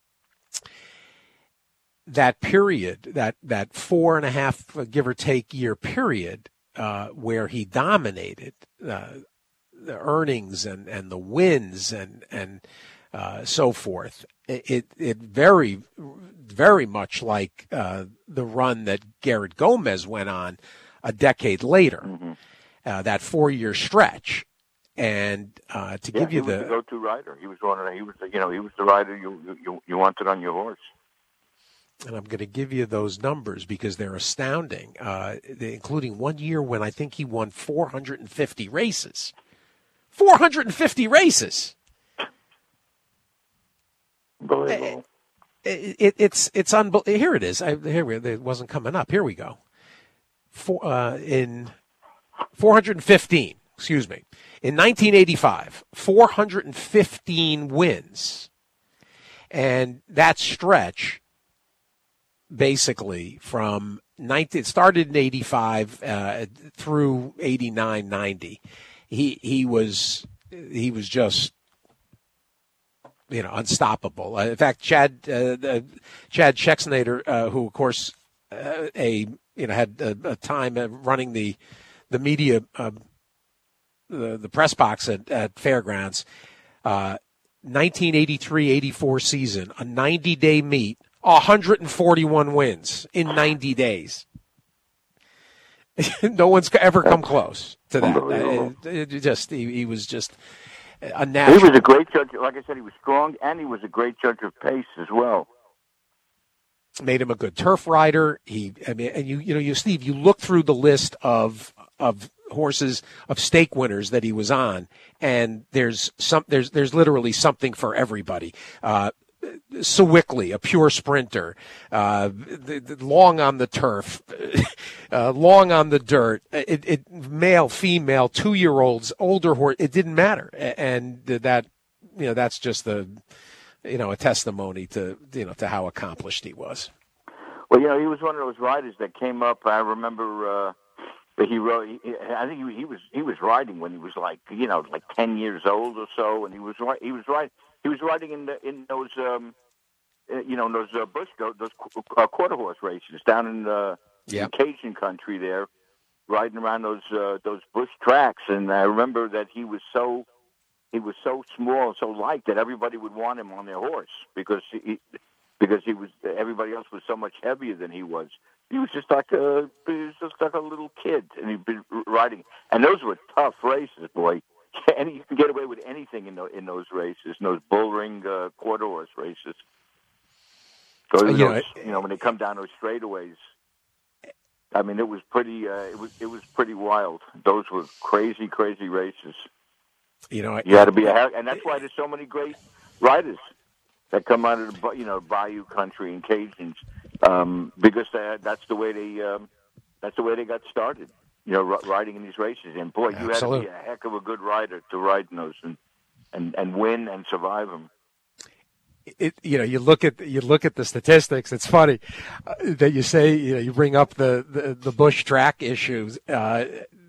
That period, that, that four and a half, give or take, year period uh, where he dominated uh, the earnings and, and the wins and and uh, so forth, it it very very much like uh, the run that Garrett Gomez went on a decade later, mm-hmm. uh, that four year stretch, and uh, to yeah, give you he was the, the go-to rider, he was one of the, he was the, you know he was the rider you you you wanted on your horse. And I'm going to give you those numbers because they're astounding, uh, including one year when I think he won four hundred fifty races. four hundred fifty races. Unbelievable. It, it, it's it's unbelievable. Here it is. I, here we, it wasn't coming up. Here we go. For, uh, in four hundred fifteen, excuse me. In nineteen eighty-five, four hundred fifteen wins. And that stretch, basically from nineteen, it started in eighty-five uh, through eighty-nine, ninety. He he was he was just you know unstoppable. Uh, in fact, Chad uh, the, Chad Schexnayder, uh, who of course uh, a you know had a, a time running the the media uh, the the press box at, at Fairgrounds, uh, nineteen eighty-three eighty-four season, a ninety day meet. one hundred forty-one wins in ninety days. No one's ever come close to that. Uh, it, it just he, he was just a natural. He was a great judge. Like I said, he was strong, and he was a great judge of pace as well. Made him a good turf rider. He, I mean, and you, you know, you Steve, you look through the list of of horses of stake winners that he was on, and there's some, there's there's literally something for everybody. Uh, Sewickley, a pure sprinter, uh, the, the, long on the turf, uh, long on the dirt, it, it, male, female, two-year-olds, older horse, it didn't matter. And that, you know, that's just the, you know, a testimony to, you know, to how accomplished he was. Well, you know, he was one of those riders that came up. I remember uh, that he rode. He, I think he, he was he was riding when he was like, you know, like ten years old or so, and he was he was riding. He was riding in the, in those, um, you know, those uh, bush those uh, quarter horse races down in, uh, yeah. in Cajun country there, riding around those uh, those bush tracks, and I remember that he was so he was so small, so light that everybody would want him on their horse because he because he was everybody else was so much heavier than he was. He was just like a he was just like a little kid, and he'd been riding. And those were tough races, boy. And you can get away with anything in, the, in those races, in those bull ring uh, quarter horse races. So you, know, those, you know, when they come down those straightaways, I mean, it was pretty. Uh, it was it was pretty wild. Those were crazy, crazy races. You know, you had to be a, and that's why there's so many great riders that come out of the, you know, Bayou country and Cajuns, um, because they, that's the way they um, that's the way they got started. You know, r- riding in these races, and boy, you Absolutely. had to be a heck of a good rider to ride in those and and, and win and survive them. It, you know, you look at you look at the statistics. It's funny uh, that you say, you know, you bring up the the, the bush track issues. Uh,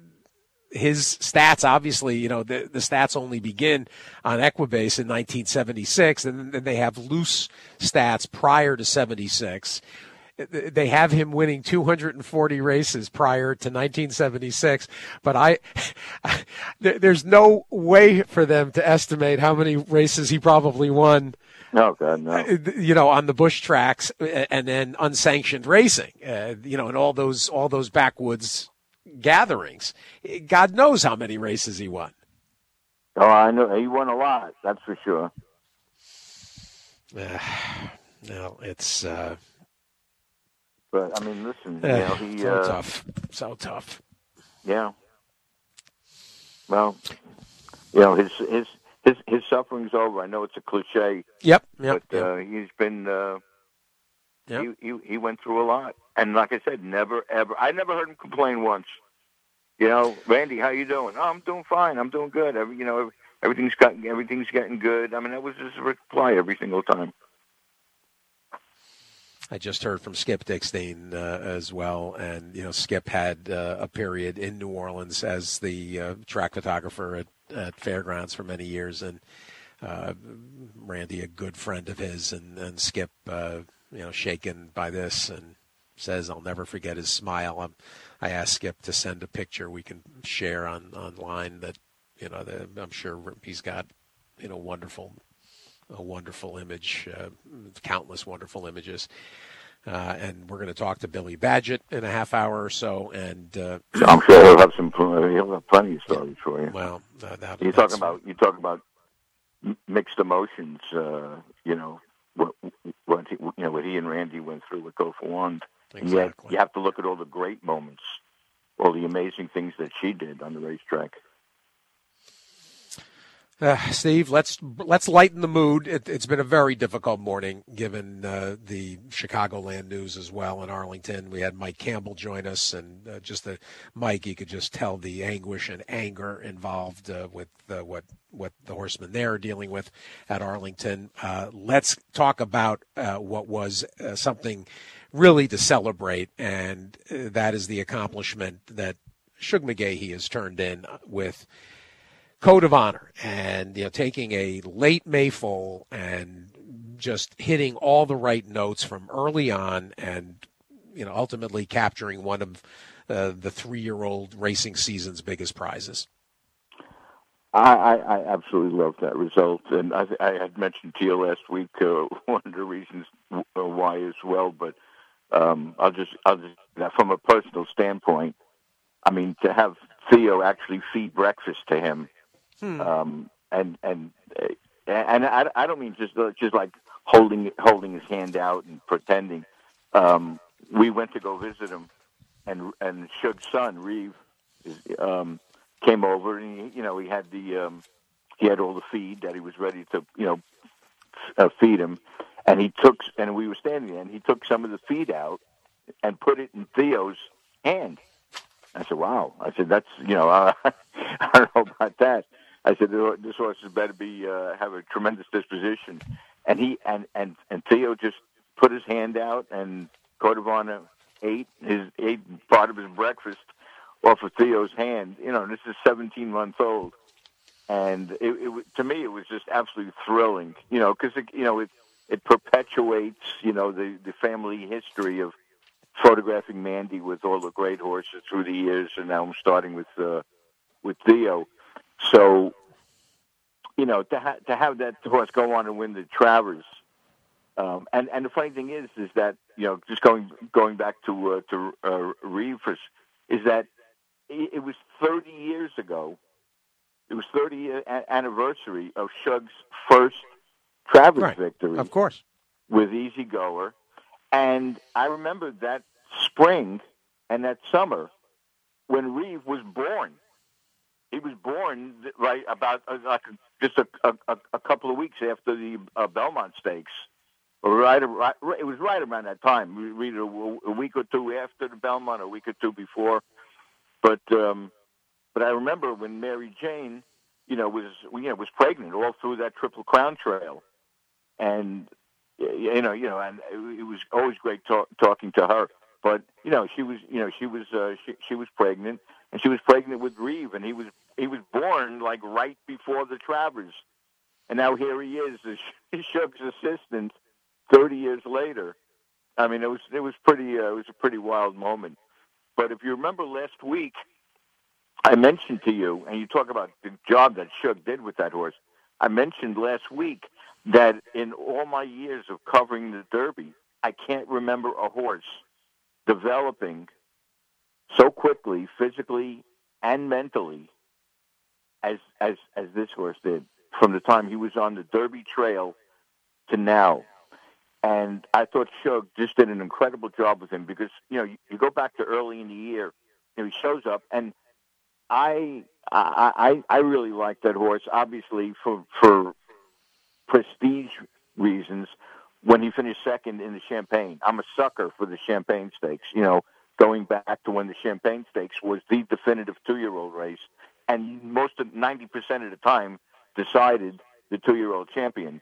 his stats, obviously, you know, the, the stats only begin on Equibase in nineteen seventy-six, and then they have loose stats prior to seventy-six. They have him winning two hundred forty races prior to nineteen seventy-six, but I, there's no way for them to estimate how many races he probably won. No, God, no. You know, on the bush tracks and then unsanctioned racing. Uh, you know, and all those all those backwoods gatherings. God knows how many races he won. Oh, I know he won a lot. That's for sure. Uh, no, it's. Uh, But I mean, listen, uh, you know, he so uh, tough, so tough. Yeah. Well, you know, his his his his suffering's over. I know it's a cliche. Yep. Yep. But uh, he's been. Uh, yep. he, he he went through a lot, and like I said, never ever. I never heard him complain once. You know, Randy, how you doing? Oh, I'm doing fine. I'm doing good. Every, you know, everything's got everything's getting good. I mean, that was his reply every single time. I just heard from Skip Dickstein uh, as well, and you know, Skip had uh, a period in New Orleans as the uh, track photographer at, at Fairgrounds for many years, and uh, Randy, a good friend of his, and, and Skip, uh, you know, shaken by this, and says, "I'll never forget his smile." I'm, I asked Skip to send a picture we can share on online that, you know, that I'm sure he's got, you know, wonderful. A wonderful image, uh, countless wonderful images. Uh, and we're going to talk to Billy Badgett in a half hour or so. And uh, I'm sure he'll have some. He'll have plenty of stories for you. Well, uh, that, you talk about you talk about mixed emotions. Uh, you know what, what he, you know what he and Randy went through with Go for Wand. Exactly. And yet you have to look at all the great moments, all the amazing things that she did on the racetrack. Uh, Steve, let's let's lighten the mood. It, it's been a very difficult morning, given uh, the Chicagoland news as well in Arlington. We had Mike Campbell join us, and uh, just the Mike, you could just tell the anguish and anger involved uh, with uh, what what the horsemen there are dealing with at Arlington. Uh, let's talk about uh, what was uh, something really to celebrate, and uh, that is the accomplishment that Shug McGaughey has turned in with Code of Honor, and you know, taking a late Mayfoal and just hitting all the right notes from early on, and you know, ultimately capturing one of uh, the three-year-old racing season's biggest prizes. I, I, I absolutely love that result, and I, I had mentioned to you last week uh, one of the reasons why as well. But um, I'll just, I'll just, from a personal standpoint, I mean, to have Theo actually feed breakfast to him. Hmm. Um, and and and I, I don't mean just just like holding holding his hand out and pretending. Um, we went to go visit him, and and Shug's son Reeve um, came over, and he, you know he had the um, he had all the feed that he was ready to you know uh, feed him, and he took and we were standing there, and he took some of the feed out and put it in Theo's hand. I said, "Wow!" I said, "That's you know uh, I don't know about that." I said, "This horse has better be uh, have a tremendous disposition," and he and, and, and Theo just put his hand out, and Code of Honor ate his ate part of his breakfast off of Theo's hand. You know, this is seventeen months old, and it, it to me it was just absolutely thrilling. You know, because you know it it perpetuates you know the, the family history of photographing Mandy with all the great horses through the years, and now I'm starting with uh, with Theo. So, you know, to, ha- to have that horse go on and win the Travers, um, and and the funny thing is, is that you know, just going going back to uh, to uh, Reeves, is that it, it was thirty years ago. It was thirty year a- anniversary of Shug's first Travers right. victory, of course, with Easy Goer, and I remember that spring and that summer when Reeve was born. He was born right about uh, like just a, a, a couple of weeks after the uh, Belmont Stakes, or right, right. It was right around that time. Read a, a week or two after the Belmont, a week or two before. But um, but I remember when Mary Jane, you know, was you know was pregnant all through that Triple Crown trail, and you know you know, and it was always great talk, talking to her. But you know, she was you know she was uh, she, she was pregnant, and she was pregnant with Reeve, and he was. He was born like right before the Travers, and now here he is, the Shug's assistant, thirty years later. I mean, it was it was pretty uh, it was a pretty wild moment. But if you remember last week, I mentioned to you, and you talk about the job that Shug did with that horse. I mentioned last week that in all my years of covering the Derby, I can't remember a horse developing so quickly, physically and mentally, as as as this horse did, from the time he was on the Derby trail to now. And I thought Shug just did an incredible job with him because, you know, you, you go back to early in the year, you know, he shows up, and I I I, I really like that horse, obviously for for prestige reasons, when he finished second in the Champagne. I'm a sucker for the Champagne Stakes, you know, going back to when the Champagne Stakes was the definitive two-year-old race. And most of ninety percent of the time decided the two-year-old champion.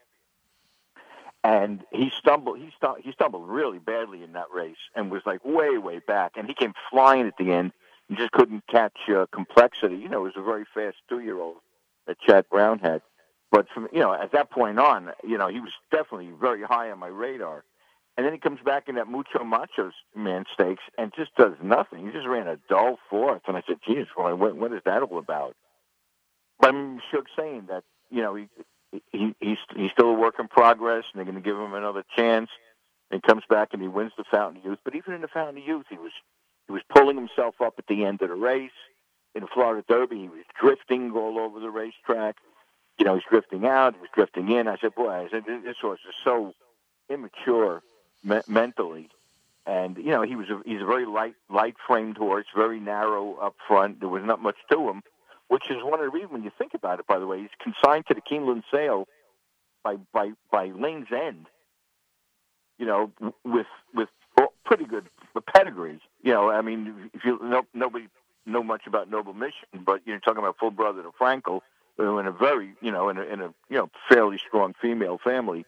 And he stumbled. He, stu- he stumbled really badly in that race, and was like way, way back. And he came flying at the end, and just couldn't catch uh, Complexity. You know, it was a very fast two-year-old that Chad Brown had. But from you know, at that point on, you know, he was definitely very high on my radar. And then he comes back in that Mucho Macho Man Stakes and just does nothing. He just ran a dull fourth. And I said, geez, what, what is that all about? But I'm Shug saying that, you know, he, he he's, he's still a work in progress, and they're going to give him another chance. And he comes back and he wins the Fountain of Youth. But even in the Fountain of Youth, he was he was pulling himself up at the end of the race. In the Florida Derby, he was drifting all over the racetrack. You know, he's drifting out, he was drifting in. I said, boy, I said, this horse is so immature Me- mentally, and you know he was a, he's a very light light framed horse, very narrow up front. There was not much to him, which is one of the reasons when you think about it. By the way, he's consigned to the Keeneland sale by by by Lane's End. You know, with with pretty good pedigree. You know, I mean, if you no, nobody know much about Noble Mission, but you're talking about full brother to Frankel, in a very you know in a, in a you know fairly strong female family.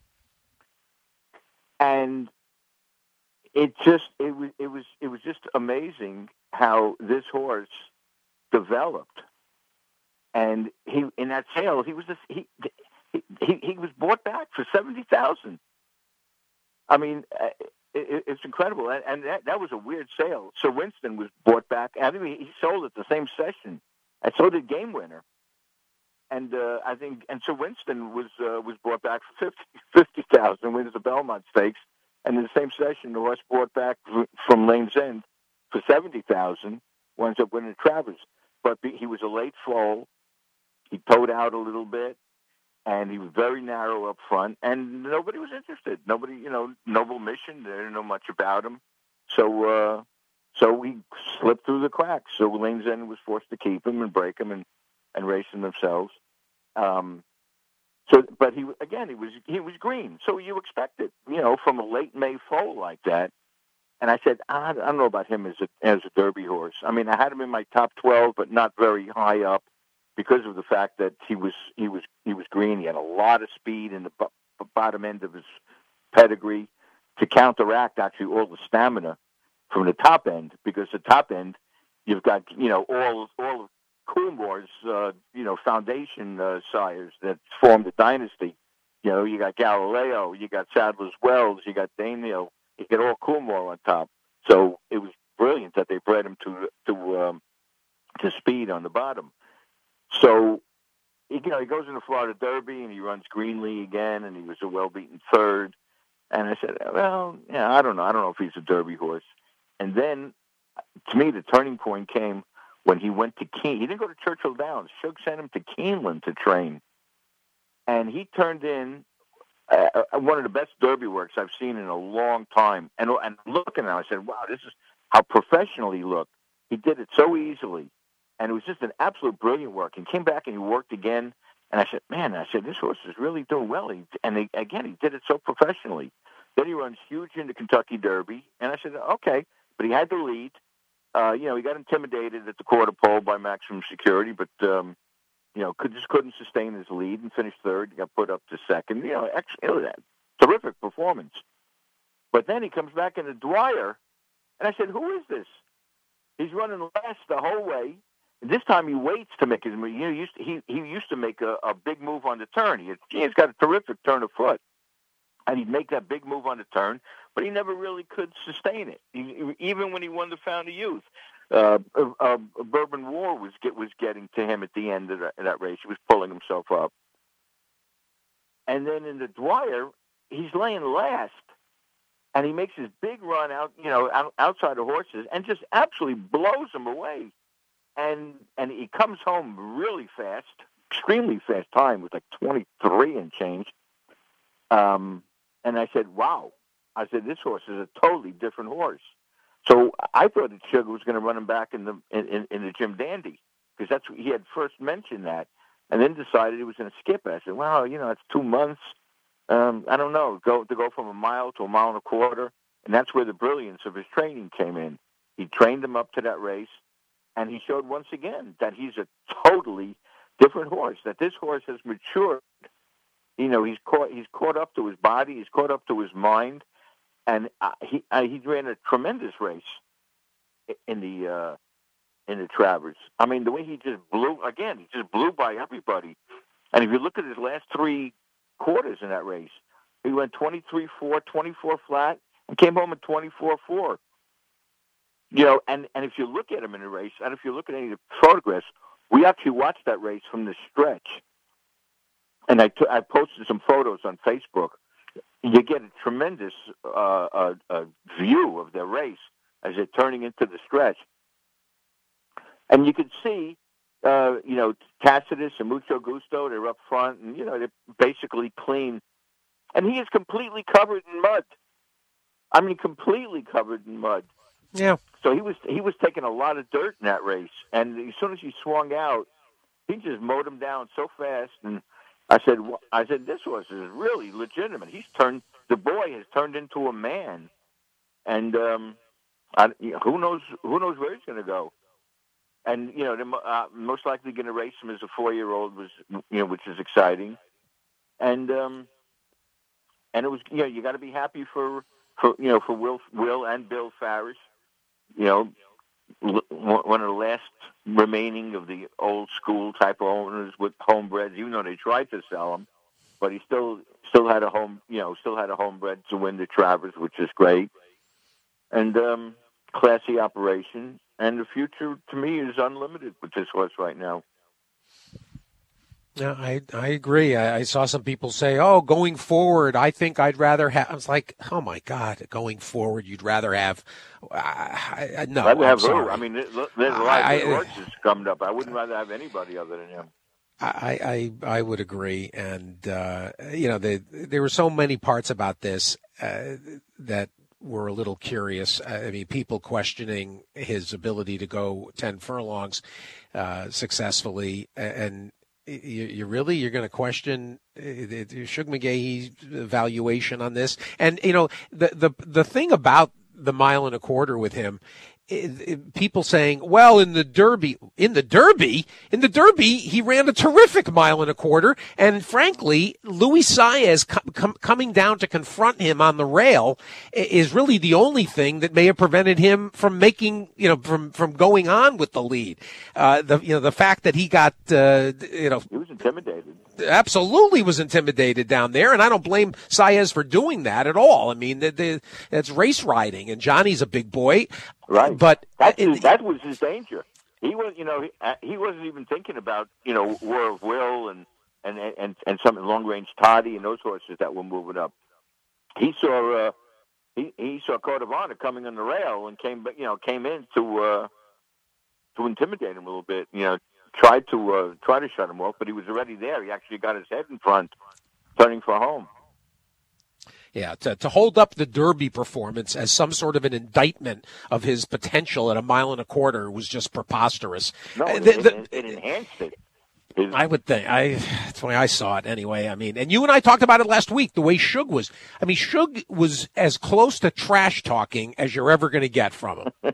And it just it was it was it was just amazing how this horse developed. And he in that sale he was just, he, he he was bought back for seventy thousand. I mean, it, it's incredible, and, and that that was a weird sale. Sir Winston was bought back. I mean, he sold at the same session, and so did Game Winner. And uh, I think, and Sir Winston was uh, was brought back for fifty thousand, wins the Belmont Stakes, and in the same session, the horse brought back from Lane's End for seventy thousand, winds up winning the Travers. But he was a late foal. He towed out a little bit, and he was very narrow up front, and nobody was interested. Nobody, you know, Noble Mission, they didn't know much about him, so uh, so we slipped through the cracks. So Lane's End was forced to keep him and break him and. and racing themselves. Um, so, but he again, he was he was green, so you expect it, you know, from a late May foal like that. And I said, I, I don't know about him as a as a Derby horse. I mean, I had him in my top twelve, but not very high up because of the fact that he was he was he was green. He had a lot of speed in the b- bottom end of his pedigree to counteract actually all the stamina from the top end, because the top end you've got you know all all of Coolmore's, uh, you know, foundation uh, sires that formed the dynasty. You know, you got Galileo, you got Sadler's Wells, you got Daniel, you get all Coolmore on top. So it was brilliant that they bred him to to um, to speed on the bottom. So, you know, he goes in the Florida Derby and he runs Greenlee again, and he was a well-beaten third. And I said, well, yeah, I don't know. I don't know if he's a Derby horse. And then, to me, the turning point came when he went to Keen. He didn't go to Churchill Downs. Shug sent him to Keeneland to train. And he turned in uh, one of the best Derby works I've seen in a long time. And, and looking at him, I said, wow, this is how professional he looked. He did it so easily. And it was just an absolute brilliant work. And came back and he worked again. And I said, man, I said, this horse is really doing well. He, and he, again, he did it so professionally. Then he runs huge in the Kentucky Derby. And I said, okay. But he had the lead. Uh, you know, he got intimidated at the quarter pole by Maximum Security, but, um, you know, could, just couldn't sustain his lead and finished third. He got put up to second. You know, actually, terrific performance. But then he comes back into Dwyer. And I said, who is this? He's running last the whole way. This time he waits to make his move. You know, he used to, he, he used to make a, a big move on the turn. He had, he's got a terrific turn of foot. And he'd make that big move on the turn, but he never really could sustain it. He, even when he won the Found of Youth, uh, uh, uh, Bourbon War was get, was getting to him at the end of that, of that race. He was pulling himself up. And then in the Dwyer, he's laying last. And he makes his big run out, you know, out, outside the horses and just absolutely blows them away. And and he comes home really fast, extremely fast time with like twenty-three and change. Um, and I said, wow. I said, this horse is a totally different horse. So I thought that Sugar was going to run him back in the in, in the Jim Dandy because that's he had first mentioned that, and then decided he was going to skip it. I said, well, you know, it's two months. Um, I don't know, go to go from a mile to a mile and a quarter, and that's where the brilliance of his training came in. He trained him up to that race. And he showed once again that he's a totally different horse, that this horse has matured. You know, he's caught, he's caught up to his body, he's caught up to his mind, and uh, he uh, he ran a tremendous race in the uh, in the Travers. I mean, the way he just blew, again, he just blew by everybody. And if you look at his last three quarters in that race, he went twenty-three four, twenty-four flat, and came home at twenty-four four. You know, and, and if you look at him in the race, and if you look at any of the photographs, we actually watched that race from the stretch. And I, t- I posted some photos on Facebook. You get a tremendous uh, uh, uh, view of the race as they're turning into the stretch. And you could see, uh, you know, Tacitus and Mucho Gusto, they're up front, and, you know, they're basically clean. And he is completely covered in mud. I mean, completely covered in mud. Yeah. So he was he was taking a lot of dirt in that race, and as soon as he swung out, he just mowed him down so fast. And I said, I said, this horse is really legitimate. He's turned the boy has turned into a man, and um, I, you know, who knows who knows where he's going to go. And you know, they're uh, most likely going to race him as a four-year-old, was you know, which is exciting. And um, and it was you know, you got to be happy for for you know for Will Will and Bill Farish. You know, one of the last remaining of the old school type of owners with homebreds. Even though they tried to sell them, but he still still had a home. You know, still had a homebred to win the Travers, which is great, and um, classy operation. And the future to me is unlimited with this horse right now. Yeah, I I agree. I, I saw some people say, "Oh, going forward, I think I'd rather have." I was like, "Oh my God, going forward, you'd rather have." Uh, I, I, no, I'd have I'm who? sorry. I mean, there's a lot of horses coming up. I wouldn't rather have anybody other than him. I, I, I would agree, and uh, you know, the, there were so many parts about this uh, that were a little curious. I mean, people questioning his ability to go ten furlongs uh, successfully, and. You, you really you're going to question uh, Shug McGaughey's valuation on this, and you know the the the thing about the mile and a quarter with him. It, it, people saying, well, in the Derby, in the Derby, in the Derby, he ran a terrific mile and a quarter. And frankly, Luis Saez com- com- coming down to confront him on the rail is really the only thing that may have prevented him from making, you know, from, from going on with the lead. Uh, the, you know, the fact that he got, uh, you know, he was intimidated. absolutely was intimidated down there, and I don't blame Saez for doing that at all. I mean, the, the, it's race riding, and Johnny's a big boy. Right. But That's it, his, that was his danger. He was, you know, he, he wasn't even thinking about, you know, War of Will and and and and some long range Toddy and those horses that were moving up. He saw uh, he he saw Code of Honor coming on the rail and came, you know, came in to uh, to intimidate him a little bit. You know, tried to uh, try to shut him off, but he was already there. He actually got his head in front, turning for home. Yeah, to, to hold up the Derby performance as some sort of an indictment of his potential at a mile and a quarter was just preposterous. No, it, the, the, it, it enhanced it. His, I would think. I that's the way I saw it anyway. I mean, and you and I talked about it last week, the way Suge was. I mean, Suge was as close to trash talking as you're ever going to get from him.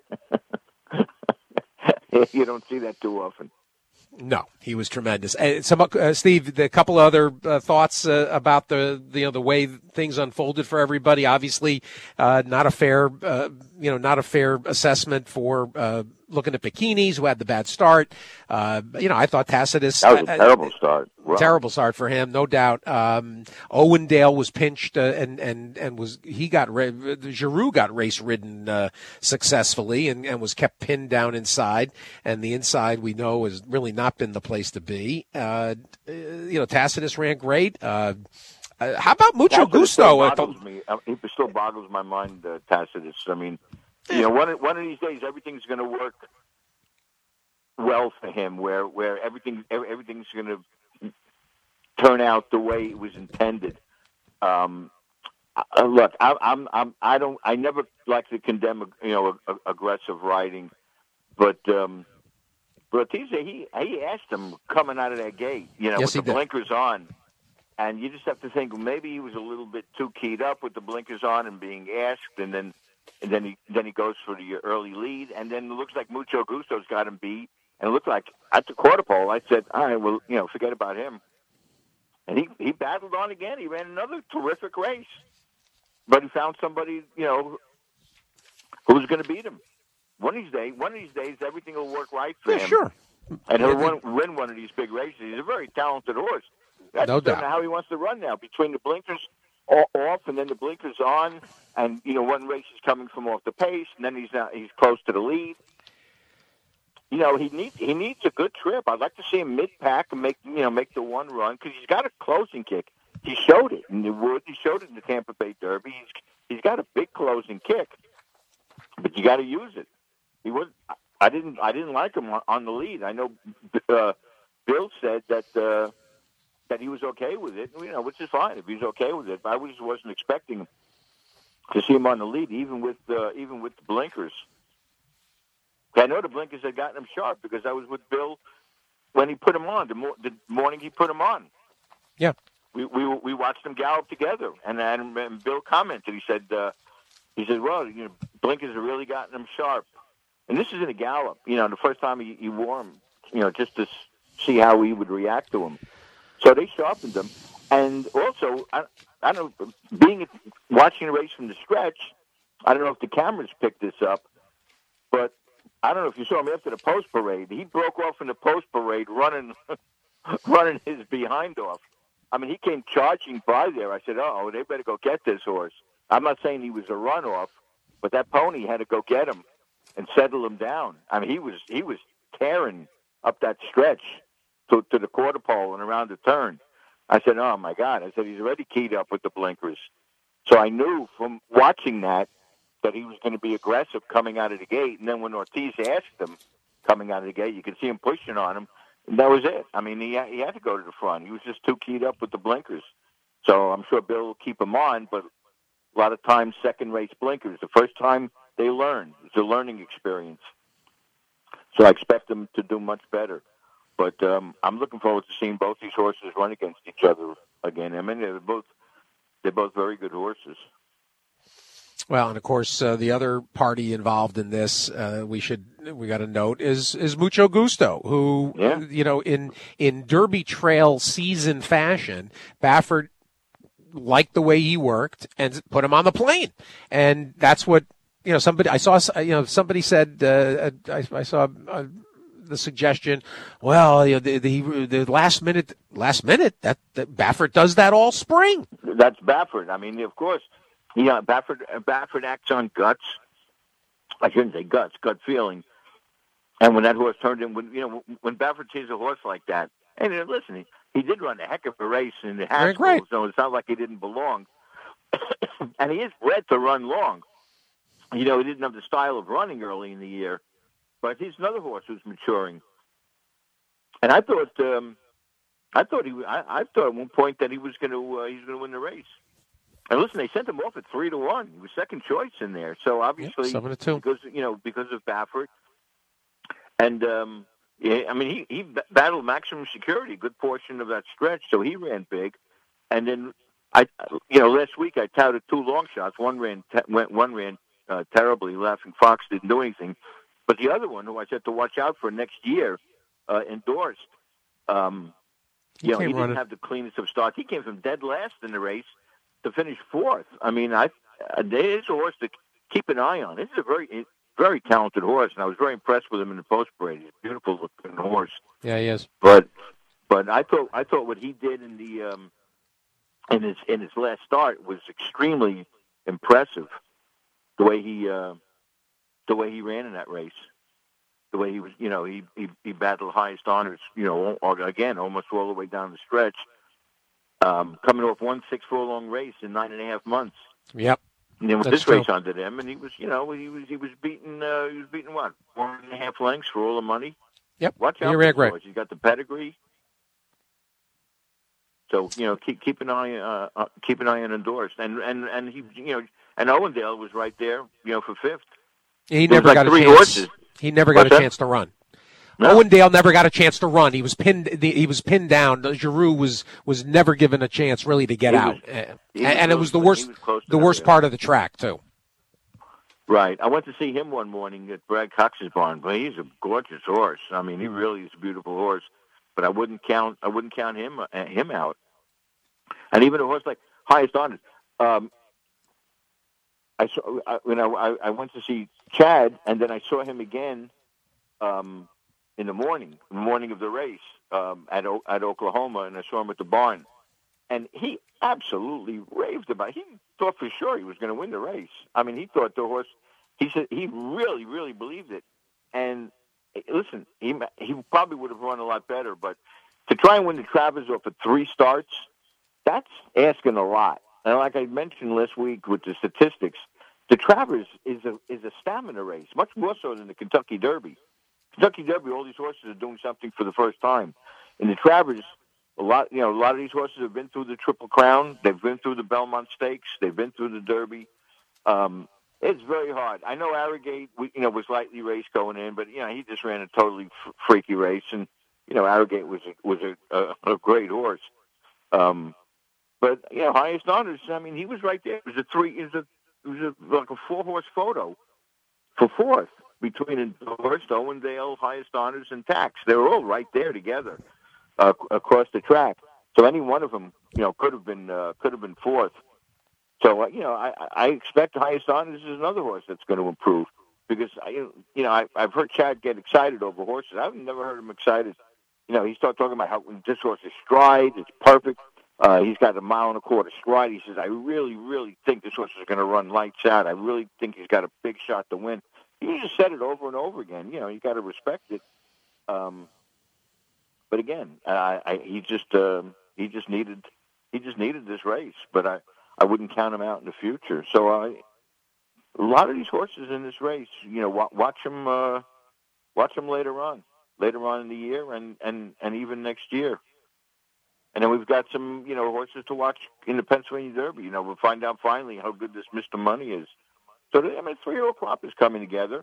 You don't see that too often. No, he was tremendous. Uh, some, uh, Steve, a couple other uh, thoughts uh, about the, the you know the way things unfolded for everybody. Obviously, uh, not a fair uh, you know not a fair assessment for uh, looking at Bikinis, who had the bad start. Uh, you know, I thought Tacitus that was a uh, terrible start. Wow. Terrible start for him, no doubt. Um, Owendale was pinched, uh, and and and was he got Giroux got race ridden uh, successfully, and, and was kept pinned down inside. And the inside we know has really not been the place to be. Uh, you know, Tacitus ran great. Uh, uh, how about Mucho Tacitus Gusto? Still At boggles the, me. I mean, it still boggles my mind, uh, Tacitus. I mean, you know, one one of these days everything's going to work well for him, where where everything everything's going to turn out the way it was intended. Um, uh, look, I, I'm, I'm, I don't, I never like to condemn, you know, a, a, aggressive riding, but, um, but he he he asked him coming out of that gate, you know, yes, with the did. blinkers on, and you just have to think maybe he was a little bit too keyed up with the blinkers on and being asked, and then and then he then he goes for the early lead, and then it looks like Mucho Gusto's got him beat, and it looked like at the quarter pole, I said, all right, well, you know, forget about him. And he, he battled on again. He ran another terrific race. But he found somebody, you know, who was going to beat him. One of these days, one of these days, everything will work right for yeah, him. Sure. And he'll win, win one of these big races. He's a very talented horse. That's No doubt. how he wants to run now, between the blinkers off and then the blinkers on. And, you know, one race is coming from off the pace, and then he's now, he's close to the lead. You know, he needs he needs a good trip. I'd like to see him mid pack and make you know make the one run, because he's got a closing kick. He showed it in the Woods. He showed it in the Tampa Bay Derby. He's he's got a big closing kick, but you got to use it. He was. I didn't I didn't like him on, on the lead. I know uh, Bill said that uh, that he was okay with it. You know, which is fine if he's okay with it. I just wasn't expecting to see him on the lead, even with uh, even with the blinkers. I know the blinkers had gotten him sharp, because I was with Bill when he put him on, the, mo- the morning he put him on. Yeah. We we we watched them gallop together, and, and, and Bill commented. He said, uh, he said, well, you know, blinkers have really gotten him sharp. And this is in a gallop. You know, the first time he, he wore him, you know, just to see how he would react to him. So they sharpened him. And also, I, I don't know, being watching the race from the stretch, I don't know if the cameras picked this up, but I don't know if you saw him after the post parade. He broke off in the post parade, running, running his behind off. I mean, he came charging by there. I said, "Oh, they better go get this horse." I'm not saying he was a runoff, but that pony had to go get him and settle him down. I mean, he was he was tearing up that stretch to to the quarter pole and around the turn. I said, "Oh my God!" I said, "He's already keyed up with the blinkers." So I knew from watching that that he was going to be aggressive coming out of the gate. And then when Ortiz asked him coming out of the gate, you could see him pushing on him. And that was it. I mean, he, he had to go to the front. He was just too keyed up with the blinkers. So I'm sure Bill will keep him on, but a lot of times second race blinkers. The first time they learn. It's a learning experience. So I expect them to do much better. But um, I'm looking forward to seeing both these horses run against each other again. I mean, they're both, they're both very good horses. Well, and of course, uh, the other party involved in this, uh, we should we got to note is is Mucho Gusto, who yeah. you know in in Derby Trail season fashion, Baffert liked the way he worked and put him on the plane, and that's what you know. Somebody I saw, you know, somebody said uh, I, I saw. Uh, the suggestion, well, you know, the, the the last minute, last minute that, that Baffert does that all spring. That's Baffert. I mean, of course, yeah, Baffert. Baffert acts on guts. I shouldn't say guts, gut feeling. And when that horse turned in, when you know, when Baffert sees a horse like that, and uh, listen, he, he did run a heck of a race in the Haskell, so it's not like he didn't belong. And he is bred to run long. You know, he didn't have the style of running early in the year, but he's another horse who's maturing. And I thought, um, I thought he, I, I thought at one point that he was going to, uh, he's going to win the race. And listen, they sent him off at three to one. He was second choice in there, so obviously, yeah, seven to two. because you know, because of Baffert. And um, yeah, I mean, he he battled maximum security a good portion of that stretch, so he ran big. And then I, you know, last week I touted two long shots. One ran, te- one ran. Uh, terribly. Laughing Fox didn't do anything. But the other one, who I said to watch out for next year, uh, endorsed. Um, you know, he didn't running. have the cleanest of starts. He came from dead last in the race to finish fourth. I mean, I uh, there is a horse to keep an eye on. This is a very, very talented horse, and I was very impressed with him in the post parade. He's a beautiful looking horse. Yeah, he is. But, but I thought, I thought what he did in the um, in his in his last start was extremely impressive. The way he, uh, the way he ran in that race, the way he was, you know, he, he, he battled highest honors, you know, again, almost all the way down the stretch, um, coming off one six furlong race in nine and a half months. Yep. And then with That's this true. race under them, and he was, you know, he was, he was beating, uh, he was beating what, one and a half lengths for all the money. Yep. Watch out He for ran this great. horse. He's got the pedigree. So you know, keep keep an eye, uh, uh, keep an eye on endorsed, and and and he, you know. And Owendale was right there, you know, for fifth. He there never like got a three chance. Horses. He never got What's a that? chance to run. No. Owendale never got a chance to run. He was pinned. He was pinned down. Giroux was was never given a chance really to get He out, was- Uh, he and, was and it close was the to- worst. he was close to The that, worst yeah. part of the track too. Right. I went to see him one morning at Brad Cox's barn. But he's a gorgeous horse. I mean, he really is a beautiful horse. But I wouldn't count. I wouldn't count him uh, him out. And even a horse like Highest Honors. Um, I saw. I, you know, I, I went to see Chad, and then I saw him again um, in the morning, the morning of the race um, at O- at Oklahoma, and I saw him at the barn, and he absolutely raved about it. He thought for sure he was going to win the race. I mean, he thought the horse. He said he really, really believed it. And listen, he he probably would have run a lot better, but to try and win the Travers off of three starts, that's asking a lot. And like I mentioned last week with the statistics, the Travers is a is a stamina race, much more so than the Kentucky Derby. Kentucky Derby, all these horses are doing something for the first time. In the Travers, a lot you know a lot of these horses have been through the Triple Crown, they've been through the Belmont Stakes, they've been through the Derby. Um, it's very hard. I know Arrogate, you know, was lightly raced going in, but you know he just ran a totally f- freaky race, and you know Arrogate was a, was a, a, a great horse. Um, But you know, Highest Honors. I mean, he was right there. It was a three. It was a, it was a, like a four horse photo for fourth between Endorsed, Owendale, Highest Honors, and Tax. They were all right there together uh, across the track. So any one of them, you know, could have been uh, could have been fourth. So uh, you know, I, I expect Highest Honors is another horse that's going to improve because I, you know, I, I've heard Chad get excited over horses. I've never heard him excited. You know, he started talking about how this horse is stride, it's perfect. Uh, he's got a mile and a quarter stride. He says, I really, really think this horse is going to run lights out. I really think he's got a big shot to win. He just said it over and over again. You know, you got to respect it. Um, but again, I, I, he just um, he just needed he just needed this race. But I, I wouldn't count him out in the future. So I, a lot of these horses in this race, you know, watch, watch them uh, watch them later on, later on in the year, and, and, and even next year. And then we've got some, you know, horses to watch in the Pennsylvania Derby. You know, we'll find out finally how good this Mister Money is. So, I mean, three-year-old crop is coming together.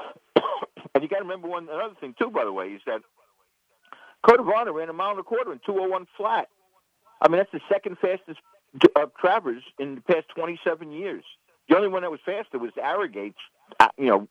And you got to remember one another thing, too, by the way, is that Code of Honor ran a mile and a quarter in two oh one flat. I mean, that's the second fastest uh, Travers in the past twenty-seven years. The only one that was faster was Arrogate's, uh, you know,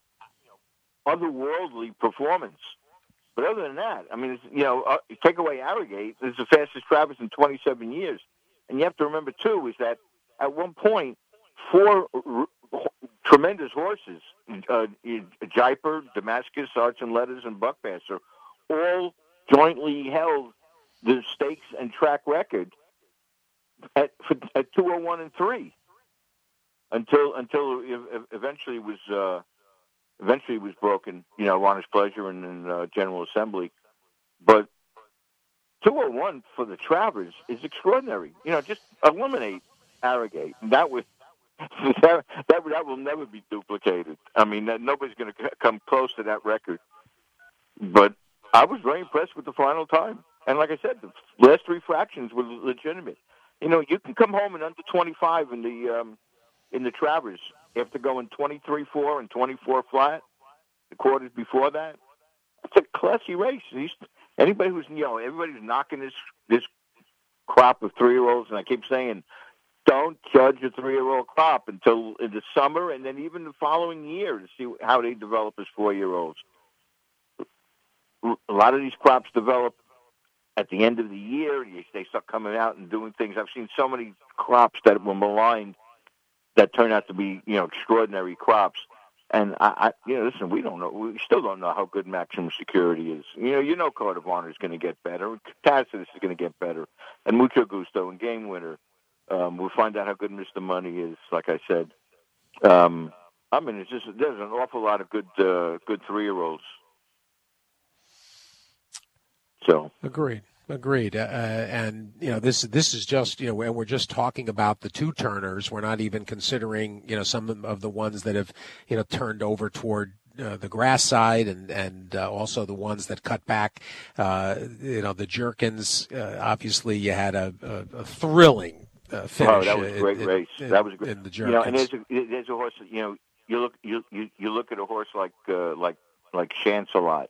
otherworldly performance. But other than that, I mean, it's, you know, uh, take away Arrogate, this is the fastest Travers in twenty-seven years. And you have to remember, too, is that at one point, four tremendous horses. Uh, Jaipur, Damascus, Arts and Letters, and Buckmaster all jointly held the stakes and track record at, at two oh one and three until until eventually it was uh, eventually it was broken. You know, Honest Pleasure and, and uh, General Assembly, but two oh one for the Travers is extraordinary. You know, just eliminate Arrogate. That was that, that that will never be duplicated. I mean, that, nobody's going to come close to that record. But I was very impressed with the final time. And like I said, the last three fractions were legitimate. You know, you can come home in under twenty-five in the um, in the Travers after going twenty-three four and twenty-four flat the quarters before that. It's a classy race. He's, anybody who's, you know, everybody's knocking this this crop of three-year-olds, and I keep saying, don't judge a three-year-old crop until in the summer and then even the following year to see how they develop as four-year-olds. A lot of these crops develop at the end of the year. They start coming out and doing things. I've seen so many crops that were maligned that turn out to be, you know, extraordinary crops. And I, I, you know, listen, we don't know. We still don't know how good Maximum Security is. You know, you know, Code of Honor is going to get better. Tacitus is going to get better, and Mucho Gusto and Game Winner. Um, we'll find out how good Mister Money is. Like I said, um, I mean, it's just there's an awful lot of good, uh, good three-year-olds. So agreed, agreed, uh, and you know this this is just you know and we're just talking about the two turners. We're not even considering you know some of the ones that have you know turned over toward uh, the grass side, and and uh, also the ones that cut back. Uh, you know the Jerkins. Uh, obviously, you had a, a, a thrilling uh, finish. Oh, that was a great in, race. In, that was great. In the Jerkins. You know, and there's a, there's a horse. You know, you look you you, you look at a horse like uh, like like Chancelot.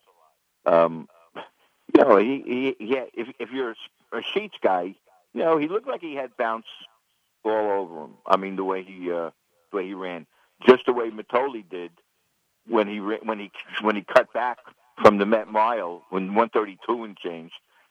Um, You know, he, he, he had, if if you're a Sheets guy, you know, he looked like he had bounce all over him. I mean, the way he uh, the way he ran, just the way Mitole did when he when he when he cut back from the Met Mile when one thirty-two and change,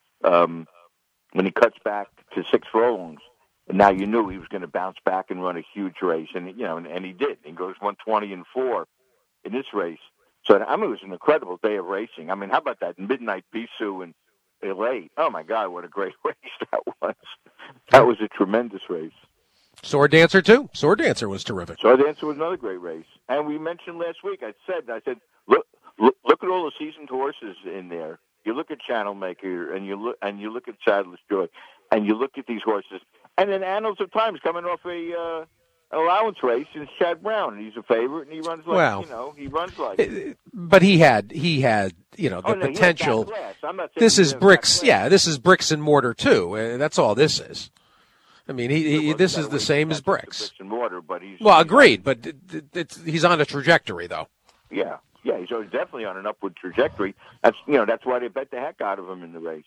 um, when he cuts back to six furlongs, and now you knew he was going to bounce back and run a huge race, and you know, and, and he did. He goes one twenty and four in this race. So, I mean, it was an incredible day of racing. I mean, how about that Midnight Bisou in L A? Oh, my God, what a great race that was. That was a tremendous race. Sword Dancer, too. Sword Dancer was terrific. Sword Dancer was another great race. And we mentioned last week, I said, I said, look, look, look at all the seasoned horses in there. You look at Channel Maker, and you look and you look at Saddler's Joy, and you look at these horses. And then Annals of Time's coming off a... Uh, allowance race is Chad Brown, and he's a favorite, and he runs like well, you know he runs like. But he had he had you know the oh, no, potential. I'm not this is bricks, yeah. This is bricks and mortar too. Uh, that's all this is. I mean, he, he this is the same as bricks. bricks and mortar, but he's well agreed. But it, it, it's, he's on a trajectory though. Yeah, yeah, he's definitely on an upward trajectory. That's you know that's why they bet the heck out of him in the race.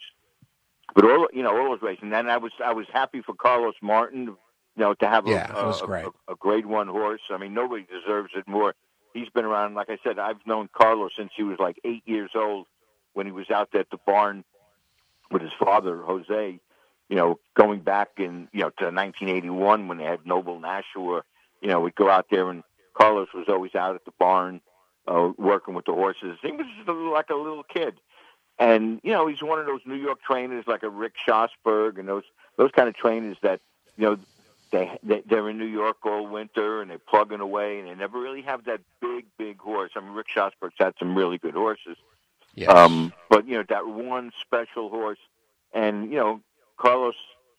But all you know all those races, and then I was I was happy for Carlos Martin. You know, to have a, yeah, a, was great. a, a grade one horse. I mean, nobody deserves it more. He's been around, like I said, I've known Carlos since he was like eight years old when he was out there at the barn with his father, Jose, you know, going back in, you know, to nineteen eighty-one when they had Noble Nashua. You know, we'd go out there and Carlos was always out at the barn uh, working with the horses. He was just like a little kid. And, you know, he's one of those New York trainers like a Rick Schosberg and those, those kind of trainers that, you know, They, they they're in New York all winter and they're plugging away and they never really have that big big horse. I mean, Rick Schosberg's had some really good horses, yes. um, but you know that one special horse, and you know Carlos,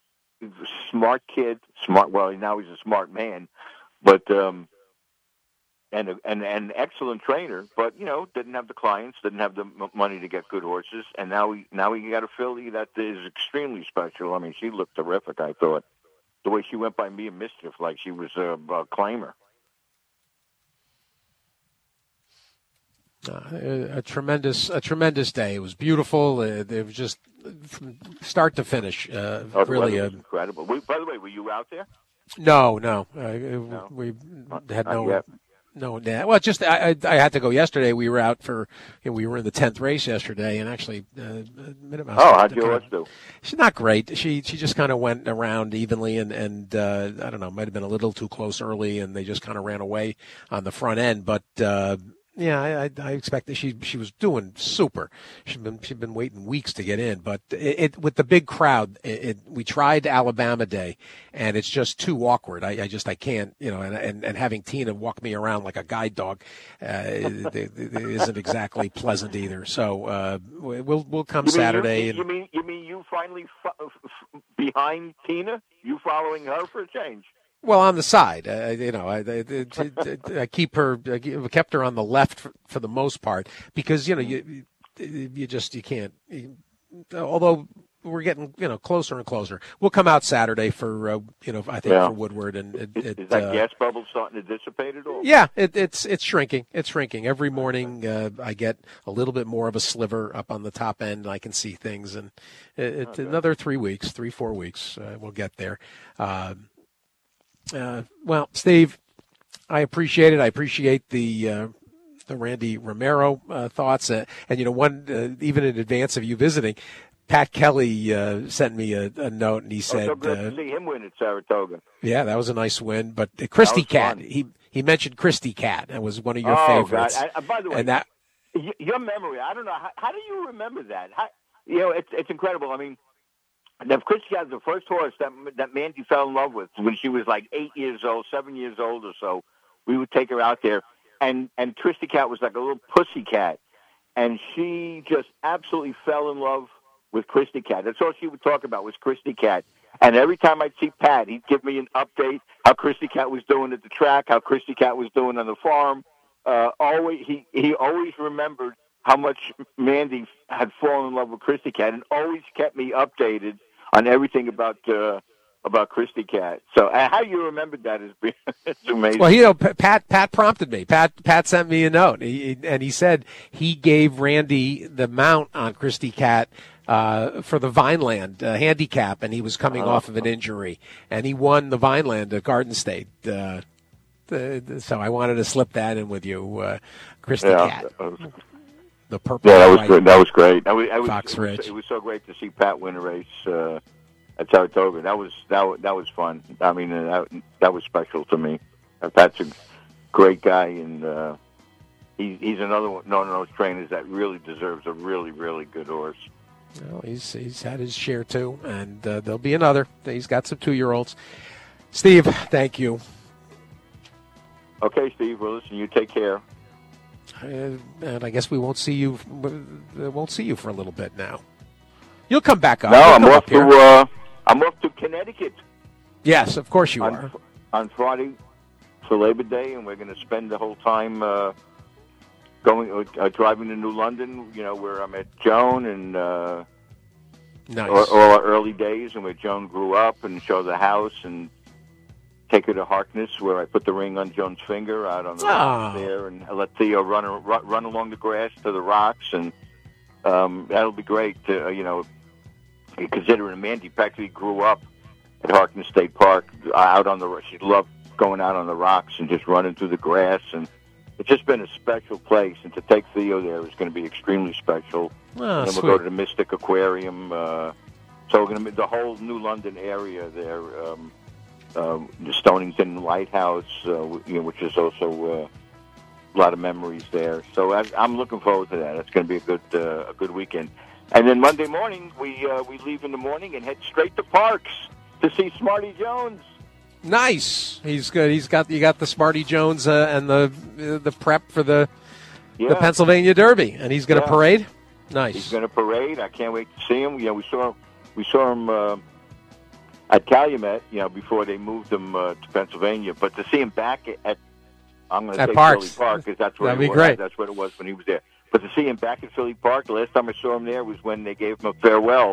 is a smart kid, smart. Well, now he's a smart man, but um, and a, and an excellent trainer. But you know, didn't have the clients, didn't have the m- money to get good horses, and now he now he got a filly that is extremely special. I mean, she looked terrific. I thought. The way she went by me in Mischief, like she was a, a claimer. Uh, a tremendous, a tremendous day. It was beautiful. It, it was just from start to finish. Uh, oh, really a, a, incredible. We, by the way, were you out there? No, no. Uh, no. We had Not no yet. No, nah. Well, just I, I I had to go yesterday. We were out for you know, we were in the tenth race yesterday, and actually, uh, Minute Mouse. Oh, how'd your horse do? She's not great. She she just kind of went around evenly, and and uh, I don't know, might have been a little too close early, and they just kind of ran away on the front end. But uh, yeah, I, I, I expect that she she was doing super. She'd been she'd been waiting weeks to get in, but it, it with the big crowd, it, it we tried Alabama Day, and it's just too awkward. I, I just I can't, you know, and, and and having Tina walk me around like a guide dog, uh, it, it, it isn't exactly pleasant either. So uh, we'll we'll come you mean Saturday. You, and, you mean you mean you finally fo- f- behind Tina? You following her for a change? Well, on the side, uh, you know, I, I, I keep her, I kept her on the left for, for the most part because you know you you just you can't. You, although we're getting you know closer and closer, we'll come out Saturday for uh, you know I think Yeah. for Woodward and it, Is, it, is that uh, gas bubble starting to dissipate at all? Yeah, it, it's it's shrinking. It's shrinking every morning. Uh, I get a little bit more of a sliver up on the top end. I can see things, and it, it's Okay. another three weeks, three four weeks. Uh, we'll get there. Uh, Uh, well, Steve, I appreciate it. I appreciate the uh, the Randy Romero uh, thoughts, uh, and you know, one uh, even in advance of you visiting, Pat Kelly uh, sent me a, a note, and he said, oh, so good uh, to see him win at Saratoga. "Yeah, that was a nice win." But uh, Christy Cat, fun. he he mentioned Christy Cat. That was one of your oh, favorites. God. I, I, by the way, and that y- your memory, I don't know, how, how do you remember that? How, you know, it's it's incredible. I mean, now, Christy Cat was the first horse that that Mandy fell in love with when she was like eight years old, seven years old or so. We would take her out there, and and Christy Cat was like a little pussy cat, and she just absolutely fell in love with Christy Cat. That's all she would talk about was Christy Cat. And every time I'd see Pat, he'd give me an update how Christy Cat was doing at the track, how Christy Cat was doing on the farm. Uh, always he he always remembered how much Mandy had fallen in love with Christy Cat, and always kept me updated on everything about uh, about Christy Cat. So uh, how you remembered that is it's amazing. Well, you know, Pat Pat prompted me. Pat Pat sent me a note, he, and he said he gave Randy the mount on Christy Cat uh, for the Vineland uh, handicap, and he was coming Oh. off of an injury, and he won the Vineland at Garden State. Uh, the, so I wanted to slip that in with you, uh, Christy yeah, Cat. that was, The purple. yeah, that was white. good. That was great. I was, I was, Fox it was, Ridge. It was so great to see Pat win a race uh, at Saratoga. That was that was, that was fun. I mean, uh, that, that was special to me. Uh, Pat's a great guy, and uh, he, he's another one, one of those trainers that really deserves a really, really good horse. Well, he's he's had his share too, and uh, there'll be another. He's got some two-year-olds. Steve, thank you. Okay, Steve. Well, listen, you take care. Uh, and I guess we won't see you. Uh, won't see you for a little bit now. You'll come back up. No, You'll I'm come off up here. to uh, I'm off to Connecticut Yes, of course you on, are. on Friday for Labor Day, and we're going to spend the whole time uh, going uh, driving to New London. You know, where I met Joan and uh, Nice. all, all our early days, and where Joan grew up, and show the house and take her to Harkness, where I put the ring on Joan's finger out on the rocks Oh. there, and I let Theo run run, run along the grass to the rocks, and um, that'll be great. To, uh, you know, considering Mandy practically grew up at Harkness State Park, uh, out on the she loved going out on the rocks and just running through the grass, and it's just been a special place. And to take Theo there is going to be extremely special. Oh, and then sweet. we'll go to the Mystic Aquarium. Uh, so we're going to be the whole New London area there. Um, um, the Stonington Lighthouse, uh, you know, which is also uh, a lot of memories there. So I, I'm looking forward to that. It's going to be a good uh, a good weekend. And then Monday morning, we uh, we leave in the morning and head straight to Parks to see Smarty Jones. Nice. He's good. He's got you got the Smarty Jones uh, and the uh, the prep for the the Yeah. Pennsylvania Derby, and he's going to Yeah. parade. Nice. He's going to parade. I can't wait to see him. You know, we saw we saw him uh, at Calumet, you know, before they moved him uh, to Pennsylvania. But to see him back at, I'm going to At say Parks. Philly Park, because that's where That'd he be was. great. That's what it was when he was there. But to see him back at Philly Park, the last time I saw him there was when they gave him a farewell.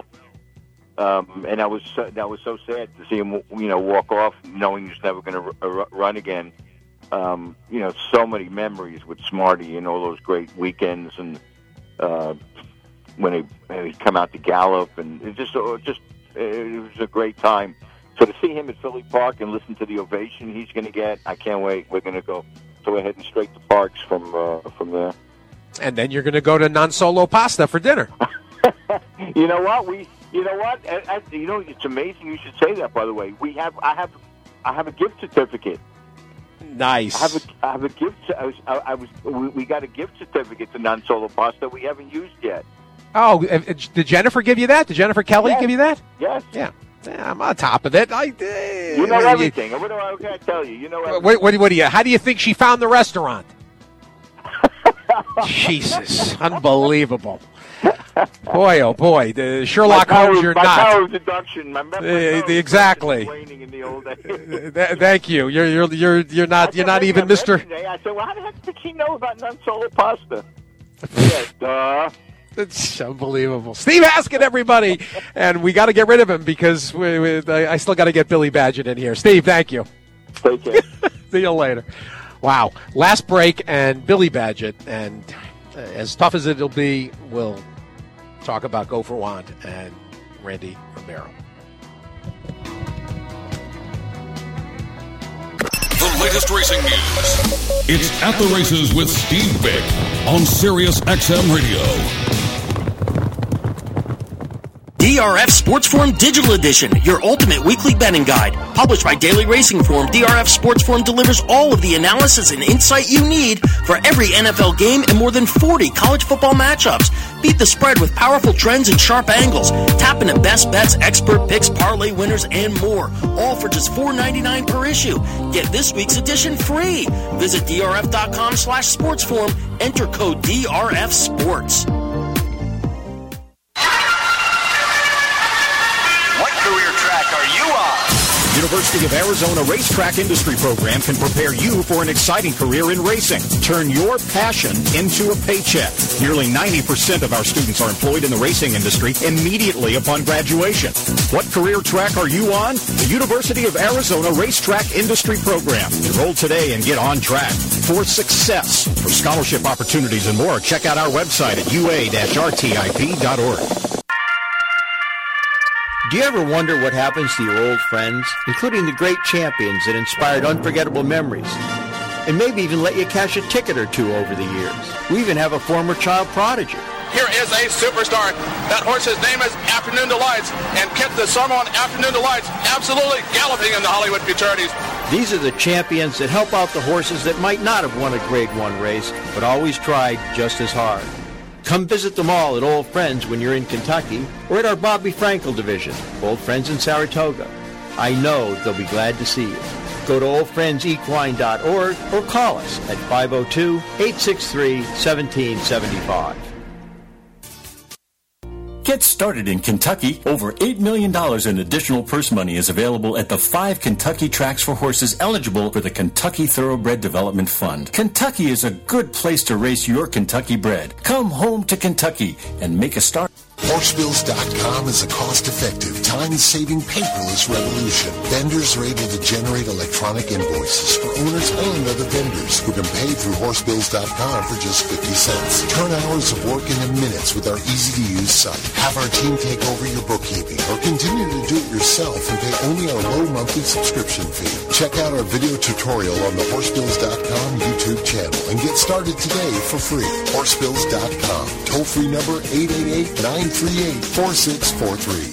Um, and that was so, that was so sad to see him, you know, walk off, knowing he's never going to r- r- run again. Um, you know, so many memories with Smarty and all those great weekends, and uh, when he when he'd come out to Gallup, and it just it just it was a great time. So to see him at Philly Park and listen to the ovation he's going to get, I can't wait. We're going to go so we're heading straight to Parks from uh, from there. And then you're going to go to Non Solo Pasta for dinner. You know what? We, you know what? I, I, you know, it's amazing you should say that. By the way, we have, I have, I have a gift certificate. Nice. I have a, I have a gift. I was, I, I was, we, we got a gift certificate to Non Solo Pasta we haven't used yet. Oh, did Jennifer give you that? Did Jennifer Kelly yes. give you that? Yes. Yeah. Yeah, I'm on top of it. I, uh, you know everything. You, what, do I, what can I tell you? You know everything. What, what, what do you? How do you think she found the restaurant? Jesus, unbelievable! Boy, oh boy, the Sherlock my Holmes, power, you're my not. Power of deduction. My memory uh, exactly. in the old days. Thank you. You're you're you're you're not you're not even Mister I said, well, how the heck did she know about Non Solo Pasta? Yes, duh. It's unbelievable. Steve Haskett, everybody, and we got to get rid of him because we, we, I still got to get Billy Badgett in here. Steve, thank you. Take care. See you later. Wow. Last break and Billy Badgett, and uh, as tough as it'll be, we'll talk about Gopher Wand and Randy Romero. The latest racing news. It's At the Races with Steve Vick on Sirius X M Radio. D R F Sports Forum Digital Edition, your ultimate weekly betting guide. Published by Daily Racing Form, D R F Sports Forum delivers all of the analysis and insight you need for every N F L game and more than forty college football matchups. Beat the spread with powerful trends and sharp angles. Tap into best bets, expert picks, parlay winners, and more. All for just four dollars and ninety-nine cents per issue. Get this week's edition free. Visit drf.com slash sportsforum. Enter code D R F Sports. University of Arizona Racetrack Industry Program can prepare you for an exciting career in racing. Turn your passion into a paycheck. Nearly ninety percent of our students are employed in the racing industry immediately upon graduation. What career track are you on? The University of Arizona Racetrack Industry Program. Enroll today and get on track for success. For scholarship opportunities and more, check out our website at u a dash r t i p dot org. Do you ever wonder what happens to your old friends, including the great champions that inspired unforgettable memories, and maybe even let you cash a ticket or two over the years? We even have a former child prodigy. Here is a superstar. That horse's name is Afternoon Delights, and Kit the Summer on Afternoon Delights absolutely galloping in the Hollywood Futurities. These are the champions that help out the horses that might not have won a Grade One race, but always tried just as hard. Come visit them all at Old Friends when you're in Kentucky or at our Bobby Frankel division, Old Friends in Saratoga. I know they'll be glad to see you. Go to old friends equine dot org or call us at five oh two, eight six three, one seven seven five. Get started in Kentucky. Over eight million dollars in additional purse money is available at the five Kentucky tracks for horses eligible for the Kentucky Thoroughbred Development Fund. Kentucky is a good place to race your Kentucky bred. Come home to Kentucky and make a start. Horsebills dot com is a cost-effective, time-saving paperless revolution. Vendors are able to generate electronic invoices for owners and other vendors who can pay through Horsebills dot com for just fifty cents. Turn hours of work into minutes with our easy-to-use site. Have our team take over your bookkeeping or continue to do it yourself and pay only our low monthly subscription fee. Check out our video tutorial on the Horsebills dot com YouTube channel and get started today for free. Horsebills dot com. Toll-free number eight eight eight, nine three eight, four six four three.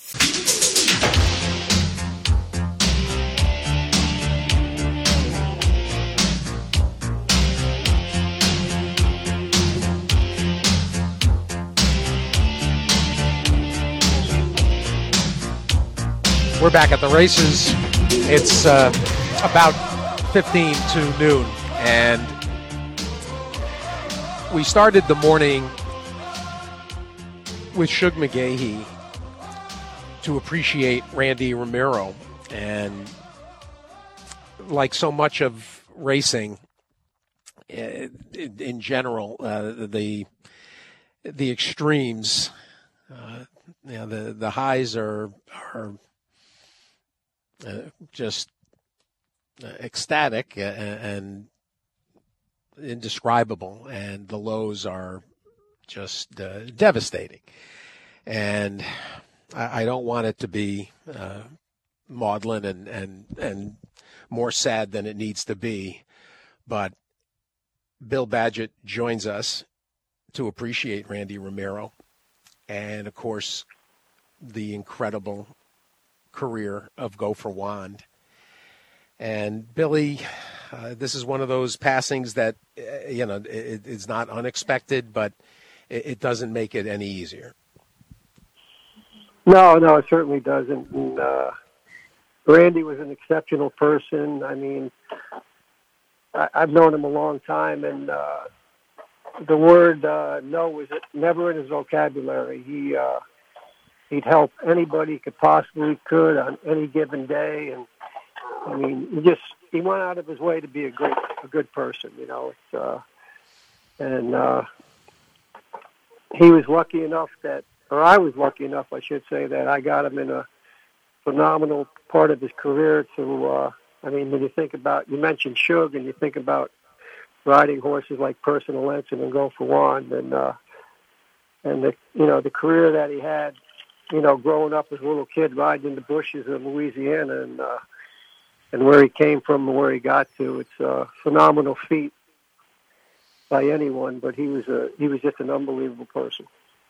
We're back at the races. It's uh, about fifteen to noon, and we started the morning with Shug McGahee to appreciate Randy Romero. And like so much of racing uh, in general, uh, the the extremes, uh, you know, the the highs are are uh, just ecstatic and indescribable, and the lows are just uh, devastating. And I, I don't want it to be uh, maudlin and, and, and more sad than it needs to be. But Bill Badgett joins us to appreciate Randy Romero and, of course, the incredible career of Gopher Wand. And, Billy, uh, this is one of those passings that, uh, you know, it, it's not unexpected, but it, it doesn't make it any easier. No, no, it certainly doesn't. And, uh, Randy was an exceptional person. I mean, I, I've known him a long time, and uh, the word uh, no was never in his vocabulary. He uh, he'd help anybody he could possibly could on any given day, and I mean, he just he went out of his way to be a great, a good person. You know, it's, uh, and uh, he was lucky enough that, or I was lucky enough, I should say, that I got him in a phenomenal part of his career to, uh, I mean, when you think about, you mentioned Shug, and you think about riding horses like Personal Ensign and Gopher Wand, and, uh, and the, you know, the career that he had, you know, growing up as a little kid riding in the bushes of Louisiana, and, uh, and where he came from and where he got to. It's a phenomenal feat by anyone, but he was a, he was just an unbelievable person.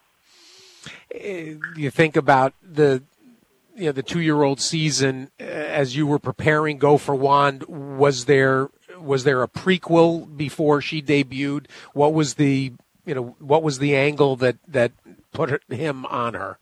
You think about the, you know, the two-year-old season as you were preparing Gopher Wand. Was there was there a prequel before she debuted? What was the you know what was the angle that, that put him on her?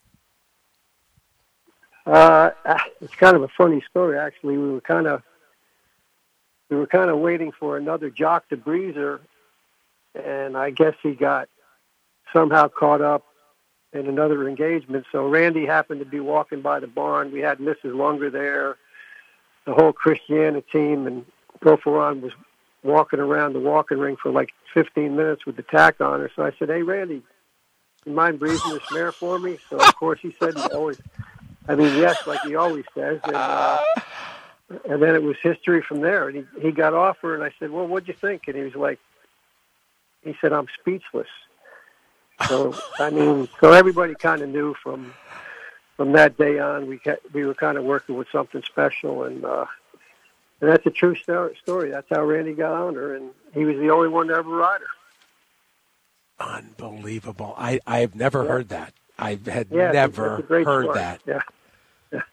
Uh, it's kind of a funny story, actually. We were kind of we were kind of waiting for another jock to breeze her, and I guess he got somehow caught up in another engagement. So Randy happened to be walking by the barn. We had Missus Lunger there, the whole Christiana team, and Gopher Wand was walking around the walking ring for like fifteen minutes with the tack on her. So I said, "Hey, Randy, you mind breezing this mare for me?" So of course he said, he always, I mean, yes, like he always says. And, uh, and then it was history from there. And he, he got off her, and I said, "Well, what'd you think?" And he was like, he said, "I'm speechless." So, I mean, so everybody kind of knew from from that day on we kept, we were kind of working with something special, and uh, and that's a true story. That's how Randy got on her, and he was the only one to ever ride her. Unbelievable. I, I've never yeah. heard that. I had yeah, never heard story. that. Yeah. yeah.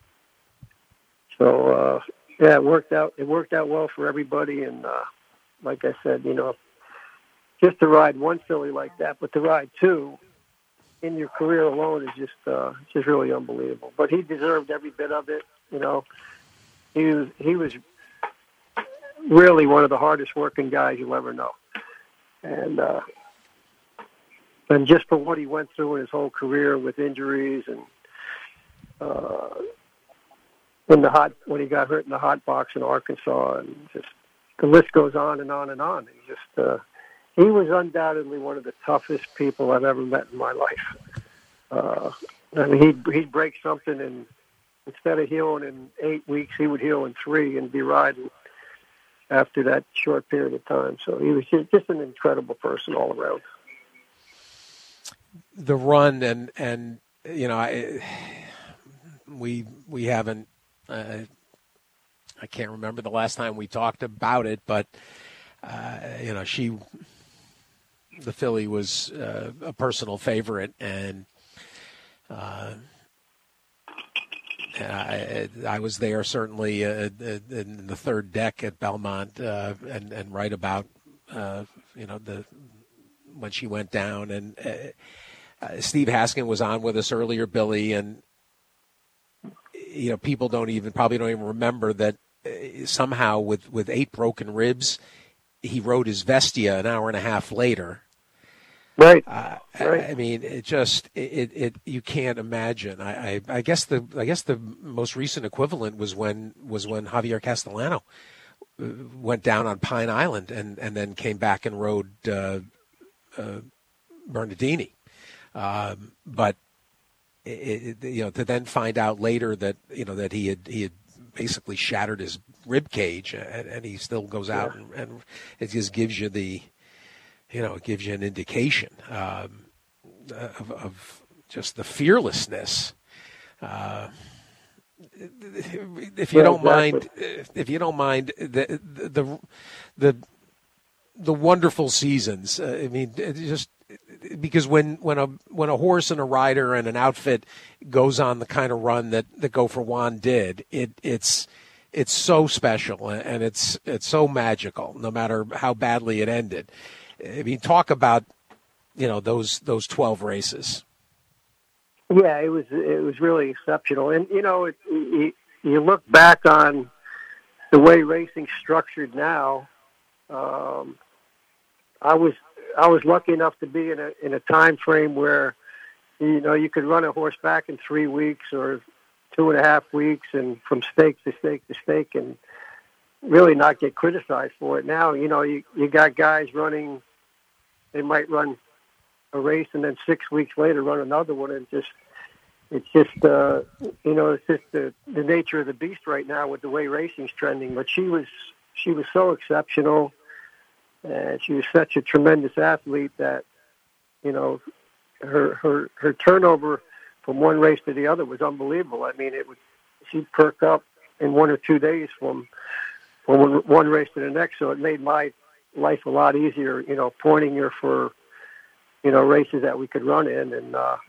So, uh, yeah, it worked out. It worked out well for everybody, and uh, like I said, you know, just to ride one filly like that, but to ride two in your career alone is just uh, just really unbelievable. But he deserved every bit of it. You know, he was he was really one of the hardest working guys you'll ever know, and uh, and just for what he went through in his whole career with injuries and uh, in the hot when he got hurt in the hot box in Arkansas, and just the list goes on and on and on. He just uh, He was undoubtedly one of the toughest people I've ever met in my life. Uh, I mean, he'd, he'd break something, and instead of healing in eight weeks, he would heal in three and be riding after that short period of time. So he was just, just an incredible person all around. The run, and, and you know, I, we we haven't, uh, I can't remember the last time we talked about it, but, uh, you know, she... The filly was uh, a personal favorite, and uh, I, I was there certainly uh, in the third deck at Belmont, uh, and and right about uh, you know the when she went down, and uh, uh, Steve Haskin was on with us earlier, Billy, and you know people don't even probably don't even remember that uh, somehow with with eight broken ribs, he rode his Vestia an hour and a half later. Right. Uh, right. I, I mean, it just it, it you can't imagine. I, I, I guess the I guess the most recent equivalent was when was when Javier Castellano went down on Pine Island and, and then came back and rode uh, uh, Bernardini. Um, but it, it, you know, to then find out later that you know that he had he had basically shattered his rib cage and, and he still goes out yeah. and, and it just gives you the. You know, it gives you an indication um, of, of just the fearlessness. Uh, if you yeah, don't exactly. mind, if you don't mind, the the the the wonderful seasons. Uh, I mean, it just because when, when a when a horse and a rider and an outfit goes on the kind of run that, that Go for Juan did, it it's it's so special and it's it's so magical, no matter how badly it ended. I mean, talk about, you know, those those twelve races. Yeah, it was it was really exceptional, and you know, it, you, you look back on the way racing's structured now. Um, I was I was lucky enough to be in a in a time frame where, you know, you could run a horse back in three weeks or two and a half weeks, and from stake to stake to stake, and really not get criticized for it. Now, you know, you you got guys running. They might run a race and then six weeks later run another one, and just it's just uh, you know it's just the, the nature of the beast right now with the way racing's trending. But she was she was so exceptional, and she was such a tremendous athlete that, you know, her her her turnover from one race to the other was unbelievable. I mean, it would she'd perk up in one or two days from from one, one race to the next. So it made my life a lot easier, you know, pointing her for, you know, races that we could run in. And, uh,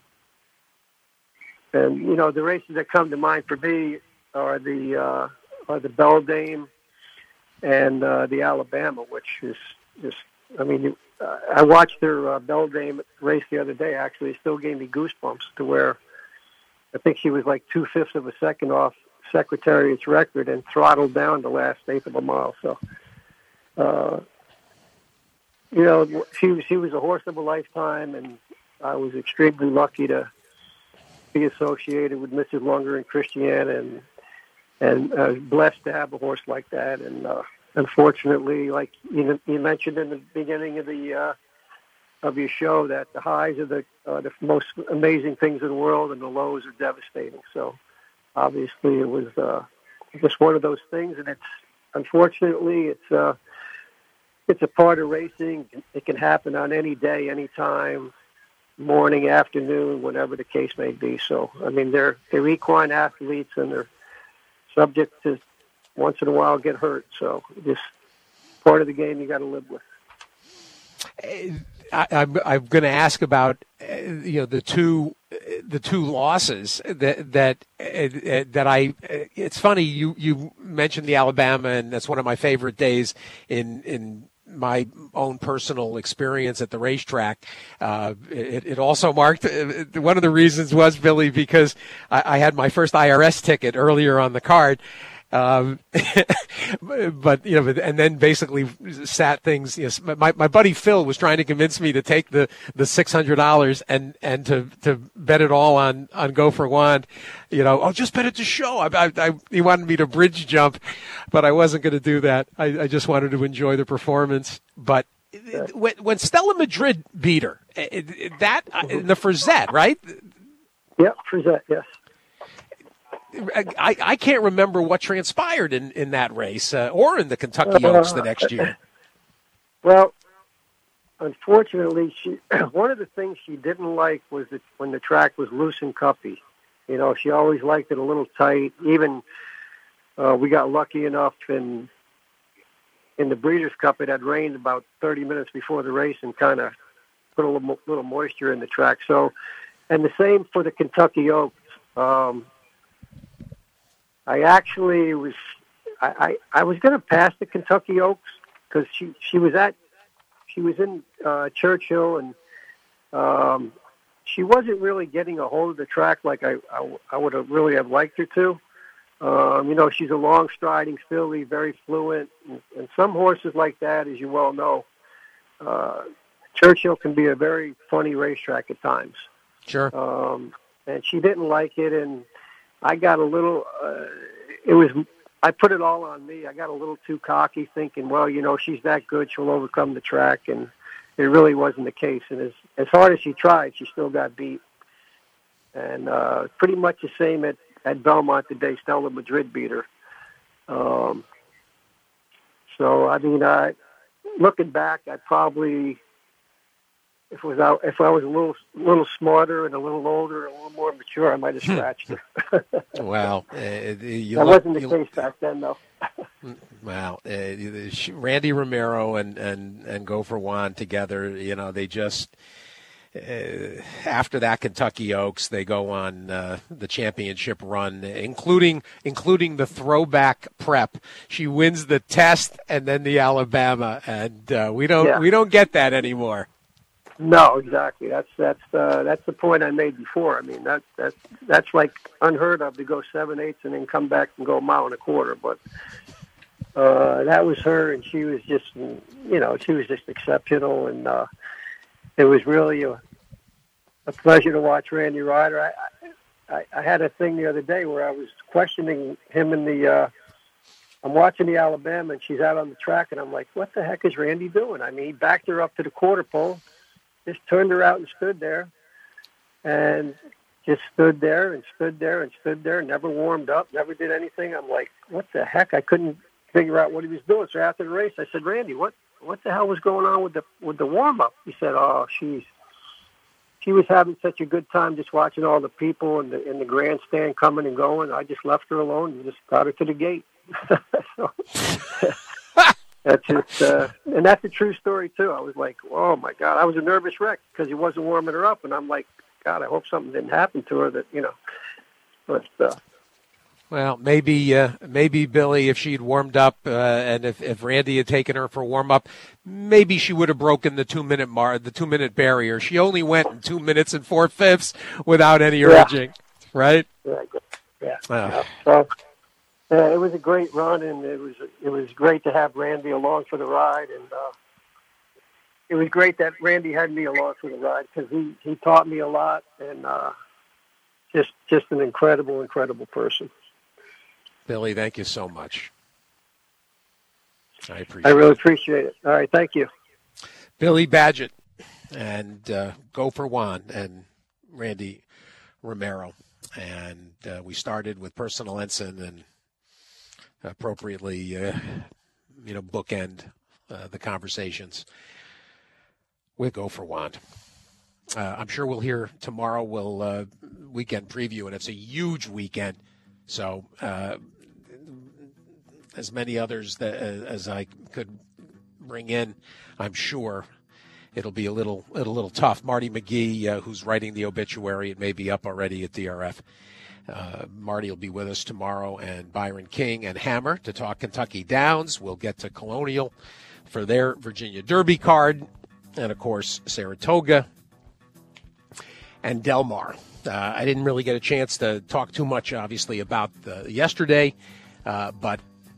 and, you know, the races that come to mind for me are the, uh, are the Beldame and, uh, the Alabama, which is just, I mean, uh, I watched their, uh, Beldame race the other day. Actually, it still gave me goosebumps to where I think she was like two fifths of a second off Secretariat's record and throttled down the last eighth of a mile. So, uh, you know, she, she was a horse of a lifetime, and I was extremely lucky to be associated with Missus Lunger and Christiane, and and uh, blessed to have a horse like that. And uh, unfortunately, like you, you mentioned in the beginning of the uh, of your show, that the highs are the uh, the most amazing things in the world, and the lows are devastating. So obviously, it was uh, just one of those things, and it's unfortunately it's. Uh, It's a part of racing. It can happen on any day, any time, morning, afternoon, whatever the case may be. So, I mean, they're they're equine athletes, and they're subject to once in a while get hurt. So, just part of the game you got to live with. I, I'm I'm going to ask about uh, you know the two the two losses that that uh, that I. It's funny you you mentioned the Alabama, and that's one of my favorite days in in. my own personal experience at the racetrack. Uh, it, it also marked, one of the reasons was, Billy, because I, I had my first I R S ticket earlier on the card. Um, but, you know, and then basically sat things, you know, my, my buddy Phil was trying to convince me to take the, the six hundred dollars and, and to, to bet it all on, on Go for Juan, you know, oh, just bet it to show. I, I, I, he wanted me to bridge jump, but I wasn't going to do that. I, I just wanted to enjoy the performance. But when, when Stella Madrid beat her, that, in the Frizette, right? Yep, Frizette, yes. I, I can't remember what transpired in, in that race uh, or in the Kentucky Oaks the next year. Well, unfortunately, she one of the things she didn't like was that when the track was loose and cuppy. You know, she always liked it a little tight. Even uh, we got lucky enough in in the Breeders' Cup, it had rained about thirty minutes before the race and kind of put a little, little moisture in the track. So, and the same for the Kentucky Oaks. Um, I actually was, I, I, I was going to pass the Kentucky Oaks because she, she was at, she was in uh, Churchill, and um, she wasn't really getting a hold of the track like I, I, I would have really have liked her to. Um, you know, she's a long striding filly, very fluent, and, and some horses like that, as you well know, uh, Churchill can be a very funny racetrack at times. Sure. Um, and she didn't like it, and I got a little, uh, it was, I put it all on me. I got a little too cocky thinking, well, you know, she's that good, she'll overcome the track. And it really wasn't the case. And as, as hard as she tried, she still got beat. And uh, pretty much the same at, at Belmont the day Stella Madrid beat her. Um, so, I mean, I, looking back, I probably, If it was out, if I was a little, little smarter and a little older, and a little more mature, I might have scratched her. Well, uh, you that look, wasn't the you, case back then, though. Well, uh, Randy Romero and, and, and Gopher Juan together, you know, they just uh, after that Kentucky Oaks, they go on uh, the championship run, including including the throwback prep. She wins the test and then the Alabama, and uh, we don't Yeah. we don't get that anymore. No, exactly. That's that's uh, that's the point I made before. I mean, that that that's like unheard of to go seven eighths and then come back and go a mile and a quarter. But uh, that was her, and she was just, you know, she was just exceptional, and uh, it was really a, a pleasure to watch Randy Ryder. I, I I had a thing the other day where I was questioning him in the. Uh, I'm watching the Alabama, and she's out on the track, and I'm like, what the heck is Randy doing? I mean, he backed her up to the quarter pole, just turned her out and stood there, and just stood there and stood there and stood there, never warmed up, never did anything. I'm like, what the heck? I couldn't figure out what he was doing. So after the race, I said, Randy, what what the hell was going on with the with the warm-up? He said, oh, she's she was having such a good time just watching all the people in the in the grandstand coming and going. I just left her alone and just got her to the gate. So, that's just, uh, and that's a true story too. I was like, oh my God, I was a nervous wreck because he wasn't warming her up, and I'm like, God, I hope something didn't happen to her. That you know, but uh, Well, maybe uh, maybe Billy, if she'd warmed up uh, and if, if Randy had taken her for warm up, maybe she would have broken the two minute mar the two minute barrier. She only went in two minutes and four fifths without any urging, yeah. right? Yeah, yeah. Oh. yeah. So, uh, it was a great run, and it was it was great to have Randy along for the ride, and uh, it was great that Randy had me along for the ride because he, he taught me a lot, and uh, just just an incredible, incredible person. Billy, thank you so much. I appreciate I really it. appreciate it. All right, thank you. Billy Badgett and uh, Gopher Juan and Randy Romero. And uh, we started with Personal Ensign and appropriately, uh, you know, bookend uh, the conversations with Gopher Juan. Uh, I'm sure we'll hear tomorrow. We'll uh, weekend preview, and it's a huge weekend. So uh, as many others that, uh, as I could bring in, I'm sure it'll be a little a little tough. Marty McGee, uh, who's writing the obituary, it may be up already at D R F. Uh, Marty will be with us tomorrow, and Byron King and Hammer to talk Kentucky Downs. We'll get to Colonial for their Virginia Derby card, and, of course, Saratoga and Del Mar. Uh, I didn't really get a chance to talk too much, obviously, about the, yesterday, uh, but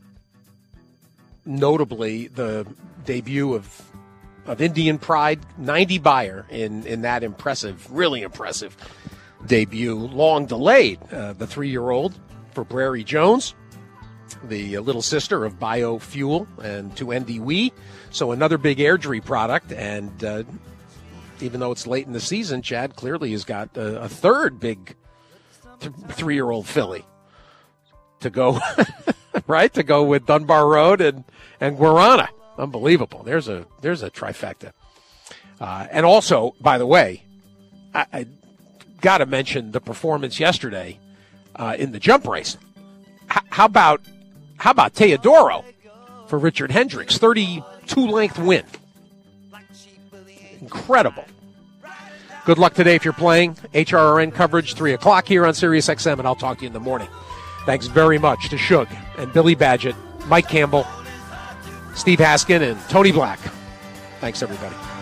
notably the debut of of Indian Pride, ninety buyer in, in that impressive, really impressive debut, long delayed, uh, the three-year-old for Brary Jones, the uh, little sister of Biofuel and to N D Wee. So another big Airdrie product, and uh, even though it's late in the season, Chad clearly has got a, a third big th- three-year-old filly to go, right, to go with Dunbar Road and, and Guarana. Unbelievable. There's a there's a trifecta. Uh, and also, by the way, I, I got to mention the performance yesterday uh, in the jump race. H- how about how about Teodoro for Richard Hendricks? thirty-two length win. Incredible. Good luck today if you're playing. H R R N coverage, three o'clock here on Sirius X M, and I'll talk to you in the morning. Thanks very much to Shug and Billy Badgett, Mike Campbell, Steve Haskin, and Tony Black. Thanks, everybody.